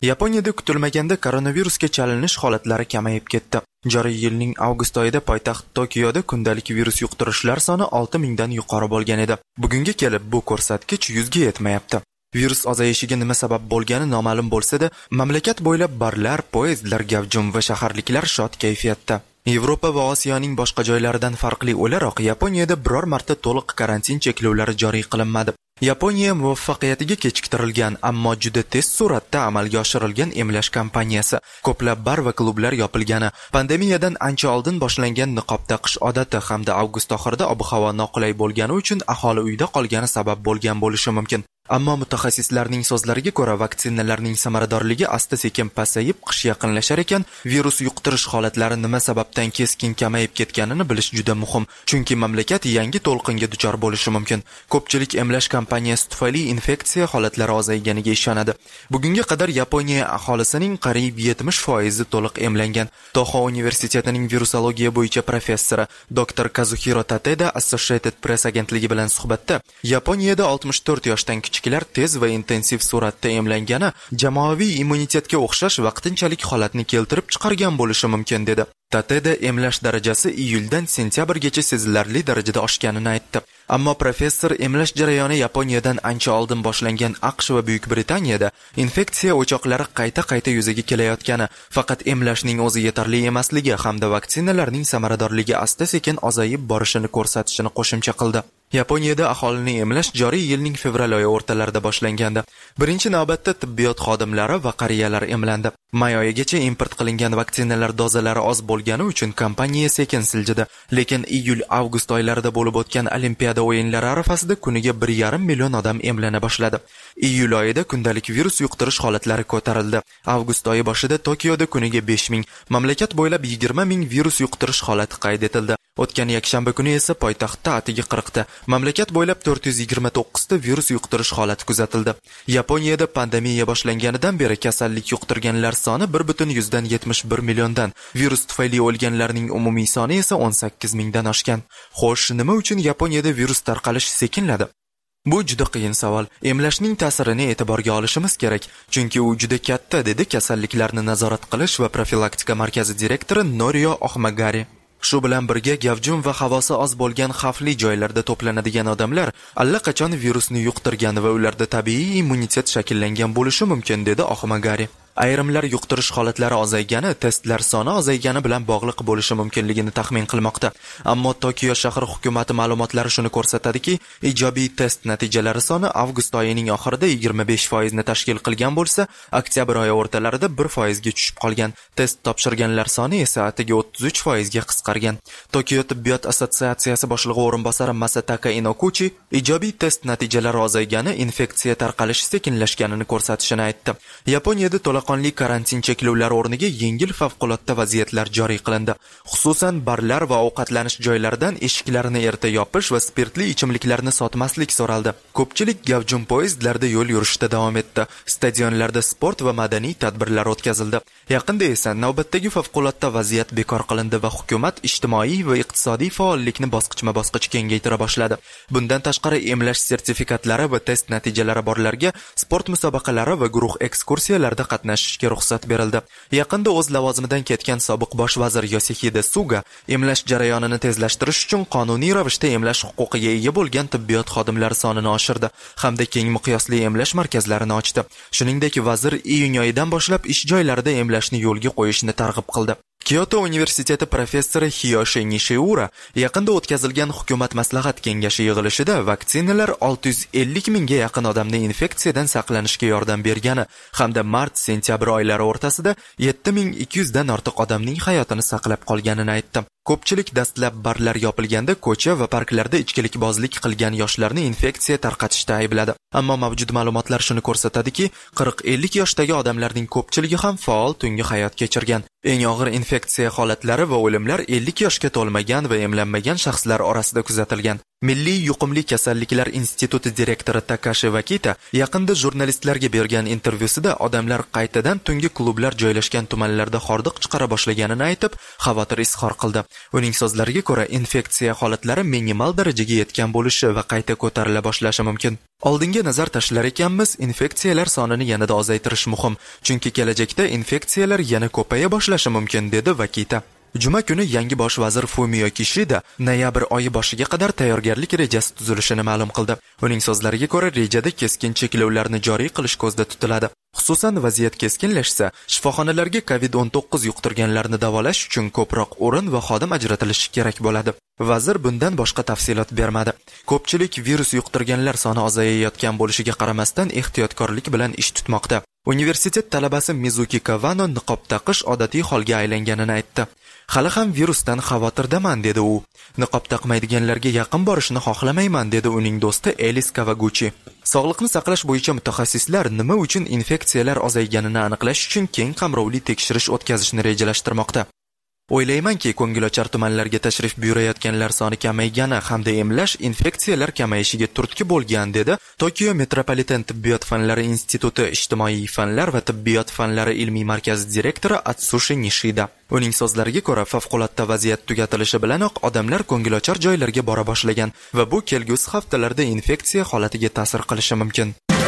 Yaponiyada kutilmaganda koronavirusga chalinish holatlari kamayib ketdi. Joriy yilning avgust oyida poytaxt Tokioda kundalik virus yuqtirishlar soni olti mingdan yuqori bo'lgan edi. Bugunga kelib bu ko'rsatkich yuzga yetmayapti. Virus ozayishiga nima sabab bo'lgani noma'lum bo'lsa-da, mamlakat bo'ylab barlar, poyezdlar gavjum va shaharliklar shod kayfiyatda. Yevropa va Osiyoning boshqa joylaridan farqli o'laroq Yaponiyada biror marta to'liq karantin cheklovlari joriy qilinmadi. Yaponiya muvaffaqiyatiga kechiktirilgan, ammo juda tez suratda amalga oshirilgan emlash kampaniyasi, ko'plab bar va klublar yopilgani, pandemiyadan ancha oldin boshlangan niqob taqish odati hamda avgust oxirida ob-havo noqulay bo'lgani uchun aholi uyda qolgani sabab bo'lgan bo'lishi mumkin. Ammo mutaxassislarning so'zlariga ko'ra, vaksinalarning samaradorligi asta-sekin pasayib, qish yaqinlashar ekan, virus yuqtirish holatlari nima sababdan keskin kamayib ketganini bilish juda muhim, chunki mamlakat yangi to'lqinga duchor bo'lishi mumkin. Ko'pchilik emlash kampaniyasi tufayli infeksiya holatlari ozayganiga ishonadi. Bugunga qadar Yaponiya aholisining qariyb yetmish foizi to'liq emlangan. Toho universitetining virusologiya bo'yicha professori doktor Kazuhiro Tateda Associated Press agentligi bilan suhbatda, Yaponiyada oltmish to'rt yoshdan kichiklar tez va intensiv suratda emlangani jamoaviy immunitetga o'xshash vaqtinchalik holatni keltirib chiqargan bo'lishi mumkin dedi. Tateda emlash darajasi iyuldan sentyabrgacha sezilarli darajada oshganini aytdi. Ammo professor emlash jarayoni Yaponiyadan ancha oldin boshlangan AQSh va Buyuk Britaniyada infeksiya o'choqlari qayta-qayta yuzaga kelayotgani, faqat emlashning o'zi yetarli emasligi hamda vaksinalarning samaradorligi asta-sekin ozayib borishini ko'rsatishini qo'shimcha qildi. Yaponiyada aholini emlash joriy yilning fevral oyi o'rtalarida boshlangandi. Birinchi navbatda tibbiyot xodimlari va qariyalar emlandi. May oyigacha import qilingan vaksinalar dozalari oz bo'lgani uchun kompaniya sekin siljidi, lekin iyul-avgust oylarida bo'lib o'tgan Olimpiada o'yinlari arafasida kuniga bir yarim million odam emlana boshladi. Iyul oyida kundalik virus yuqtirish holatlari ko'tarildi. Avgust oyi boshida Tokioda kuniga besh ming, mamlakat bo'ylab yigirma ming virus yuqtirish holati qayd etildi. O'tgan yakshanba kuni esa poytaxtda atigi qirq ta, mamlakat bo'ylab to'rt yuz yigirma to'qqiz ta virus yuqtirish holati kuzatildi. Yaponiyada pandemiya boshlanganidan beri kasallik yuqtirganlar soni bir butun yuzdan yetmish bir milliondan, virus tufayli o'lganlarning umumiy soni esa o'n sakkiz mingdan oshgan. Xo'sh, nima uchun Yaponiyada virus tarqalishi sekinladi? Bu juda qiyin savol. Emlashning ta'sirini e'tiborga olishimiz kerak, chunki u juda katta, dedi kasalliklarni nazorat qilish va profilaktika markazi direktori Norio Ohmagari. Shu bilan birga gavjum va havosi oz bo'lgan xavfli joylarda to'planadigan odamlar allaqachon virusni yuqtirgan va ularda tabiiy immunitet shakllangan bo'lishi mumkin, dedi Ohmagari. Ayrimlar yuqtirish holatlari ozaygani, testlar soni ozaygani bilan bog'liq bo'lishi mumkinligini taxmin qilmoqda. Ammo Tokio shahar hukumati ma'lumotlari shuni ko'rsatadiki, ijobiy test natijalari soni avgust oyining oxirida yigirma besh foiz ni tashkil qilgan bo'lsa, oktyabr oyi o'rtalarida bir foiz ga tushib qolgan. Test topshirganlar soni esa atigi o'ttiz uch foiz ga qisqargan. Tokio tibbiyot assotsiatsiyasi boshlig'i o'rinbosari Masataka Inokuchi ijobiy test natijalari ozaygani infeksiya tarqalishi sekinlashganini ko'rsatishini aytdi. Yaponiyada to'laqonli karantin cheklovlari o'rniga yengil favqulodda vaziyatlar joriy qilindi. Xususan, barlar va ovqatlanish joylaridan eshiklarini erta yopish va spirtli ichimliklarni sotmaslik so'raldi. Ko'pchilik gavjum poyezdlarda yo'l yurishda davom etdi. Stadionlarda sport va madaniy tadbirlar o'tkazildi. Yaqinda esa navbatdagi favqulodda vaziyat bekor qilindi va hukumat ijtimoiy va iqtisodiy faollikni bosqichma-bosqich kengaytira boshladi. Bundan tashqari emlash sertifikatlari va test natijalari borlarga sport musobaqalari va guruh ekskursiyalarida qatnashishga ruxsat berildi. Yaqinda o'z lavozimidan ketgan sobiq bosh vazir Yoshihide Suga emlash jarayonini tezlashtirish uchun qonuniy ravishda emlash huquqiga ega bo'lgan tibbiyot xodimlari sonini oshirdi hamda keng miqyosli emlash markazlarini ochdi. Shuningdek, vazir iyun oyidan boshlab ish joylarida emlashni yo'lga qo'yishni targ'ib qildi. Kyoto universiteti professori Hiyoshi Nishiura yaqinda o'tkazilgan hukumat maslahat kengashi yig'ilishida vaksinalar olti yuz ellik mingga yaqin odamni infeksiyadan saqlanishga yordam bergani hamda mart-sentyabr oylari o'rtasida yetti ming ikki yuz dan ortiq odamning hayotini saqlab qolganini aytdi. Ko'pchilik dastlab barlar yopilganda ko'cha va parklarda ichkilikbozlik qilgan yoshlarni infeksiya tarqatishda aybladi. Ammo mavjud ma'lumotlar shuni ko'rsatadiki, qirq ellik yoshdagi odamlarning ko'pchiligi ham faol tungi hayot kechirgan. Eng og'ir infeksiya holatlari va o'limlar ellik yoshga to'lmagan va emlanmagan shaxslar orasida kuzatilgan. Milliy yuqumli kasalliklar instituti direktori Takashi Wakita yaqinda jurnalistlarga bergan intervyusida odamlar qaytadan tungi klublar joylashgan tumanlarda hordiq chiqara boshlaganini aytib, xavotir izhor qildi. Uning so'zlariga ko'ra, infeksiya holatlari minimal darajaga yetgan bo'lishi va qayta ko'tarila boshlashi mumkin. Oldinga nazar tashlar ekanmiz, infeksiyalar sonini yanada ozaytirish muhim, chunki kelajakda infeksiyalar yana ko'paya boshlashi mumkin, dedi Wakita. Juma kuni yangi bosh vazir Fumio Kishida noyabr oyi boshiga qadar tayyorgarlik rejasi tuzilishini ma'lum qildi. Uning so'zlariga ko'ra, rejada keskin cheklovlarni joriy qilish ko'zda tutiladi. Xususan, vaziyat keskinlashsa, shifoxonalarga covid o'n to'qqiz yuqtirganlarni davolash uchun ko'proq o'rin va xodim ajratilishi kerak bo'ladi. Vazir bundan boshqa tafsilot bermadi. Ko'pchilik virus yuqtirganlar soni ozayayotgan bo'lishiga qaramasdan ehtiyotkorlik bilan ish tutmoqda. Universitet talabasi Mizuki Kawano niqob taqish odatiy holga aylanganini aytdi. Hali ham virusdan xavotirdaman, dedi u. Niqob taqmaydiganlarga yaqin borishni xohlamayman, dedi uning do'sti Elis Kawaguchi. Sog'liqni saqlash bo'yicha mutaxassislar nima uchun infeksiyalar ozayganini aniqlash uchun keng qamrovli tekshirish o'tkazishni rejalashtirmoqda. O'ylaymanki, ko'ngilochar tumanlarga tashrif buyurayotganlar soni kamaygani hamda emlash infeksiyalar kamayishiga turtki bo'lgan, dedi Tokio Metropolitan tibbiyot fanlari instituti ijtimoiy fanlar va tibbiyot fanlari ilmiy markazi direktori Atsushi Nishida. Uning so'zlariga ko'ra, favqulodda vaziyat tugatilishi bilanoq odamlar ko'ngilochar joylarga bora boshlagan va bu kelgusi haftalarda infeksiya holatiga ta'sir qilishi mumkin.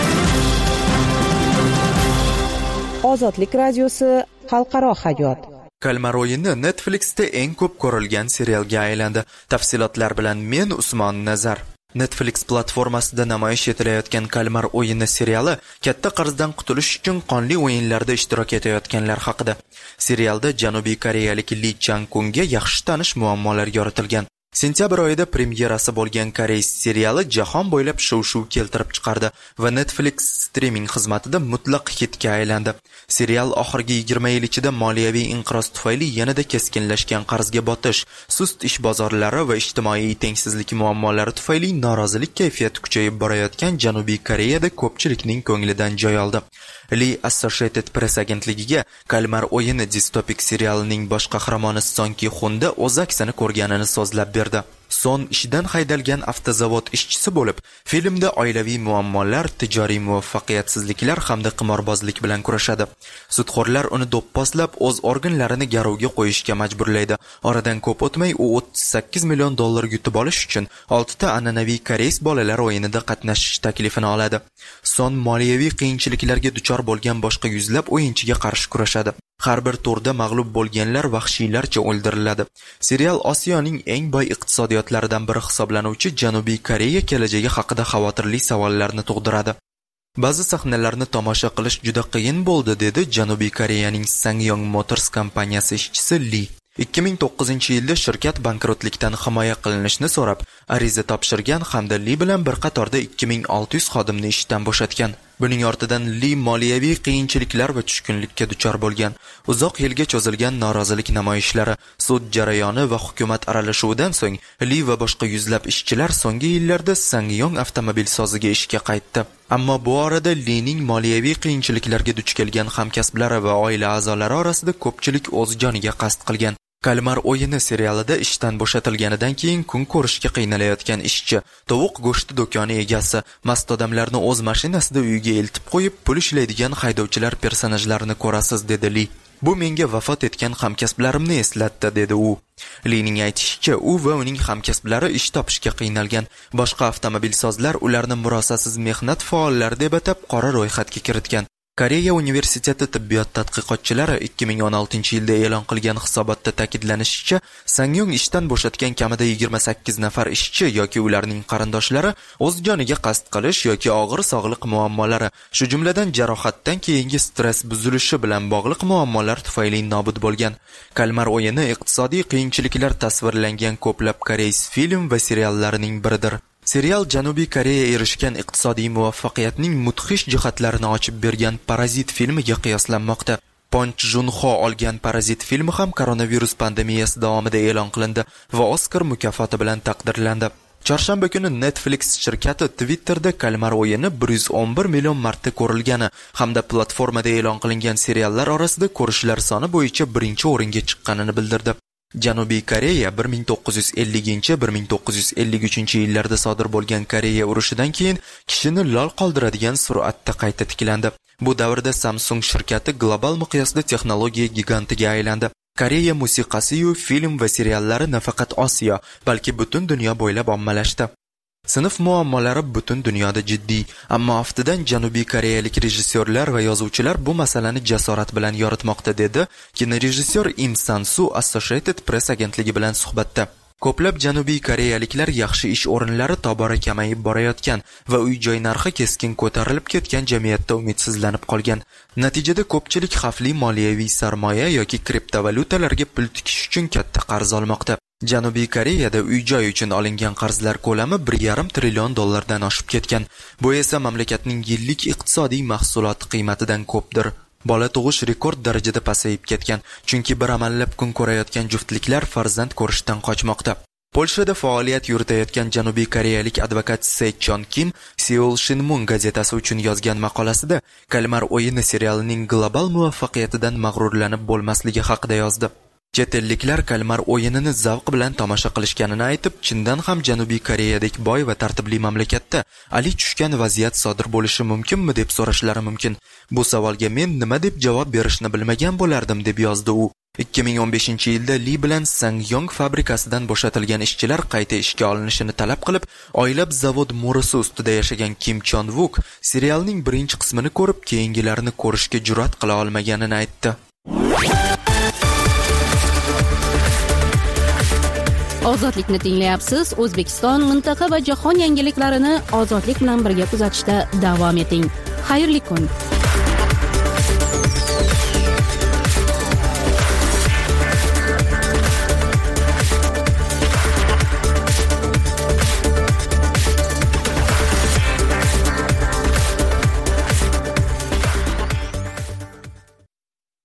Ozodlik radiosi xalqaro hayot. Kalmar o'yini Netflixda eng ko'p ko'rilgan serialga aylandi. Tafsilotlar bilan men Usmon Nazar. Netflix platformasida namoyish etilayotgan Kalmar o'yini seriali katta qarzdan qutulish uchun qonli o'yinlarda ishtirok etayotganlar haqida. Serialda Janubiy Koreyalik Lee Chang-kunga yaxshi tanish muammolar yoritilgan. Sentyabr oyida premyerasi bo'lgan koreys seriali jahon bo'ylab shov-shuv keltirib chiqardi va Netflix streaming xizmatida mutlaq hitga aylandi. Serial oxirgi yigirma yil ichida moliyaviy inqiroz tufayli yanada keskinlashgan qarzga botish, sust ish bozorlari va ijtimoiy tengsizlik muammolari tufayli norozilik kayfiyati kuchayib borayotgan Janubiy Koreyada ko'pchilikning ko'nglidan joy oldi. Lee Associated Press agentligiga Kalmar o'yini distopik serialining bosh qahramoni Son Ki-hunda o'z aksini ko'rganini so'zlab berdi. Son ishdan haydalgan avtozavod ishchisi bo'lib, filmda oilaviy muammolar, tijoriy muvaffaqiyatsizliklar hamda qimorbozlik bilan kurashadi. Sudxo'rlar uni do'pposlab o'z organlarini garovga qo'yishga majburlaydi. Oradan ko'p o'tmay u o'ttiz sakkiz million dollar yutib olish uchun oltita an'anaviy koreys bolalar o'yinida qatnashish taklifini oladi. Son moliyaviy qiyinchiliklarga duchor bo'lgan boshqa yuzlab o'yinchiga qarshi kurashadi. Har bir turda mag'lub bo'lganlar vahshiylarcha o'ldiriladi. Serial Osiyoning eng boy iqtisodiyotlaridan biri hisoblanuvchi Janubiy Koreya kelajagi haqida xavotirli savollarni tug'diradi. Ba'zi sahnalarni tomosha qilish juda qiyin bo'ldi, dedi Janubiy Koreyaning Sangyong Motors kompaniyasi ishchisi Lee. ikki ming to'qqizinchi yilda shirkat bankrotlikdan himoya qilinishni so'rab ariza topshirgan hamda Lee bilan bir qatorda ikki ming olti yuz xodimni ishdan bo'shatgan. Buning ortidan Lee moliyaviy qiyinchiliklar va tushkunlikka duchor bo'lgan. Uzoq yilga cho'zilgan norozilik namoyishlari, sud jarayoni va hukumat aralashuvidan so'ng Lee va boshqa yuzlab ishchilar so'nggi yillarda Sangyong avtomobilsoziga ishga qaytdi. Ammo bu orada Leening moliyaviy qiyinchiliklarga duch kelgan hamkasblari va oila a'zolari orasida ko'pchilik o'z joniga qasd qilgan. Kalmar o'yini serialida ishdan bo'shatilganidan keyin kun ko'rishga qiynalayotgan ishchi, tovuq go'shti do'koni egasi, mast odamlarni o'z mashinasida uyiga eltib qo'yib, pul ishlaydigan haydovchilar personajlarini ko'rasiz, dedi Lee. Bu menga vafot etgan hamkasblarimni eslatdi, dedi u. Leening aytishicha, u va uning hamkasblari ish topishga qiynalgan. Boshqa avtomobilsozlar ularni murosasiz mehnat faollari deb atab qora ro'yxatga kiritgan. Koreya universiteti tibbiyot tadqiqotchilari ikki ming o'n oltinchi yilda e'lon qilgan hisobotda ta'kidlanishicha, Sangyong ishdan bo'shatgan kamida yigirma sakkiz nafar ishchi yoki ularning qarindoshlari o'z joniga qasd qilish yoki og'ir sog'liq muammolari, shu jumladan jarohatdan keyingi stress buzilishi bilan bog'liq muammolar tufayli nobud bo'lgan. Kalmar o'yini iqtisodiy qiyinchiliklar tasvirlangan ko'plab koreys film va seriallarining biridir. Serial Janubiy Koreya erishgan iqtisodiy muvaffaqiyatning mudhish jihatlarini ochib bergan Parazit filmiga qiyoslanmoqda. Ponch Junho olgan Parazit filmi ham koronavirus pandemiyasi davomida e'lon qilindi va Oskar mukofoti bilan taqdirlandi. Chorshanba kuni Netflix shirkati Twitterda Kalmar o'yini bir yuz o'n bir million marta ko'rilgani hamda platformada e'lon qilingan seriallar orasida ko'rishlar soni bo'yicha birinchi o'ringa chiqqanini bildirdi. Janubiy Koreya bir ming to'qqiz yuz ellinchi bir ming to'qqiz yuz ellik uchinchi yillarda sodir bo'lgan Koreya urushidan keyin kishini lol qoldiradigan sur'atda qayta tiklandi. Bu davrda Samsung shirkati global miqyosda texnologiya gigantiga aylandi. Koreya musiqasi-yu film va seriallari nafaqat Osiyo, balki butun dunyo bo'ylab ommalashdi. Sinf muammolari butun dunyoda jiddiy, ammo aftidan Janubiy Koreyalik rejissyorlar va yozuvchilar bu masalani jasorat bilan yoritmoqda, dedi kinorejissyor Im San-su Associated Press agentligi bilan suhbatda. Ko'plab Janubiy Koreyaliklar yaxshi ish o'rinlari tobora kamayib borayotgan va uy-joy narxi keskin ko'tarilib ketgan jamiyatda umidsizlanib qolgan. Natijada ko'pchilik xavfli moliyaviy sarmoya yoki kriptovalyutalarga pul tikish uchun katta qarz olmoqda. Janubiy Koreyada uy-joy uchun olingan qarzlar ko'lami bir yarim trillion dollardan oshib ketgan. Bu esa mamlakatning yillik iqtisodiy mahsuloti qiymatidan ko'pdir. Bola tug'ish rekord darajada pasayib ketgan, chunki bir amallab kun ko'rayotgan juftliklar farzand ko'rishdan qochmoqda. Polshada faoliyat yuritayotgan Janubiy Koreyalik advokat Se Chon Kim Seoul Shinmun gazetasi uchun yozgan maqolasida Kalmar o'yini serialining global muvaffaqiyatidan mag'rurlanib bo'lmasligi haqida yozdi. Chet elliklar Kalmar o'yinini zavq bilan tomosha qilishganini aytib, chindan ham Janubiy Koreyadek boy va tartibli mamlakatda ali tushgan vaziyat sodir bo'lishi mumkinmi deb so'rashlari mumkin. Bu savolga men nima deb javob berishni bilmagan bo'lardim, deb yozdi u. ikki ming o'n beshinchi yilda Li bilan Sangyong fabrikasidan bo'shatilgan ishchilar qayta ishga olinishini talab qilib, oylab zavod mo'risi ustida yashagan Kim Chon Wook serialning birinchi qismini ko'rib, keyingilarini ko'rishga jur'at qila olmaganini aytdi. Ozodlikni tinglayapsiz. O'zbekiston, mintaqa va jahon yangiliklarini ozodlik bilan birga kuzatishda davom eting. Xayrli kun.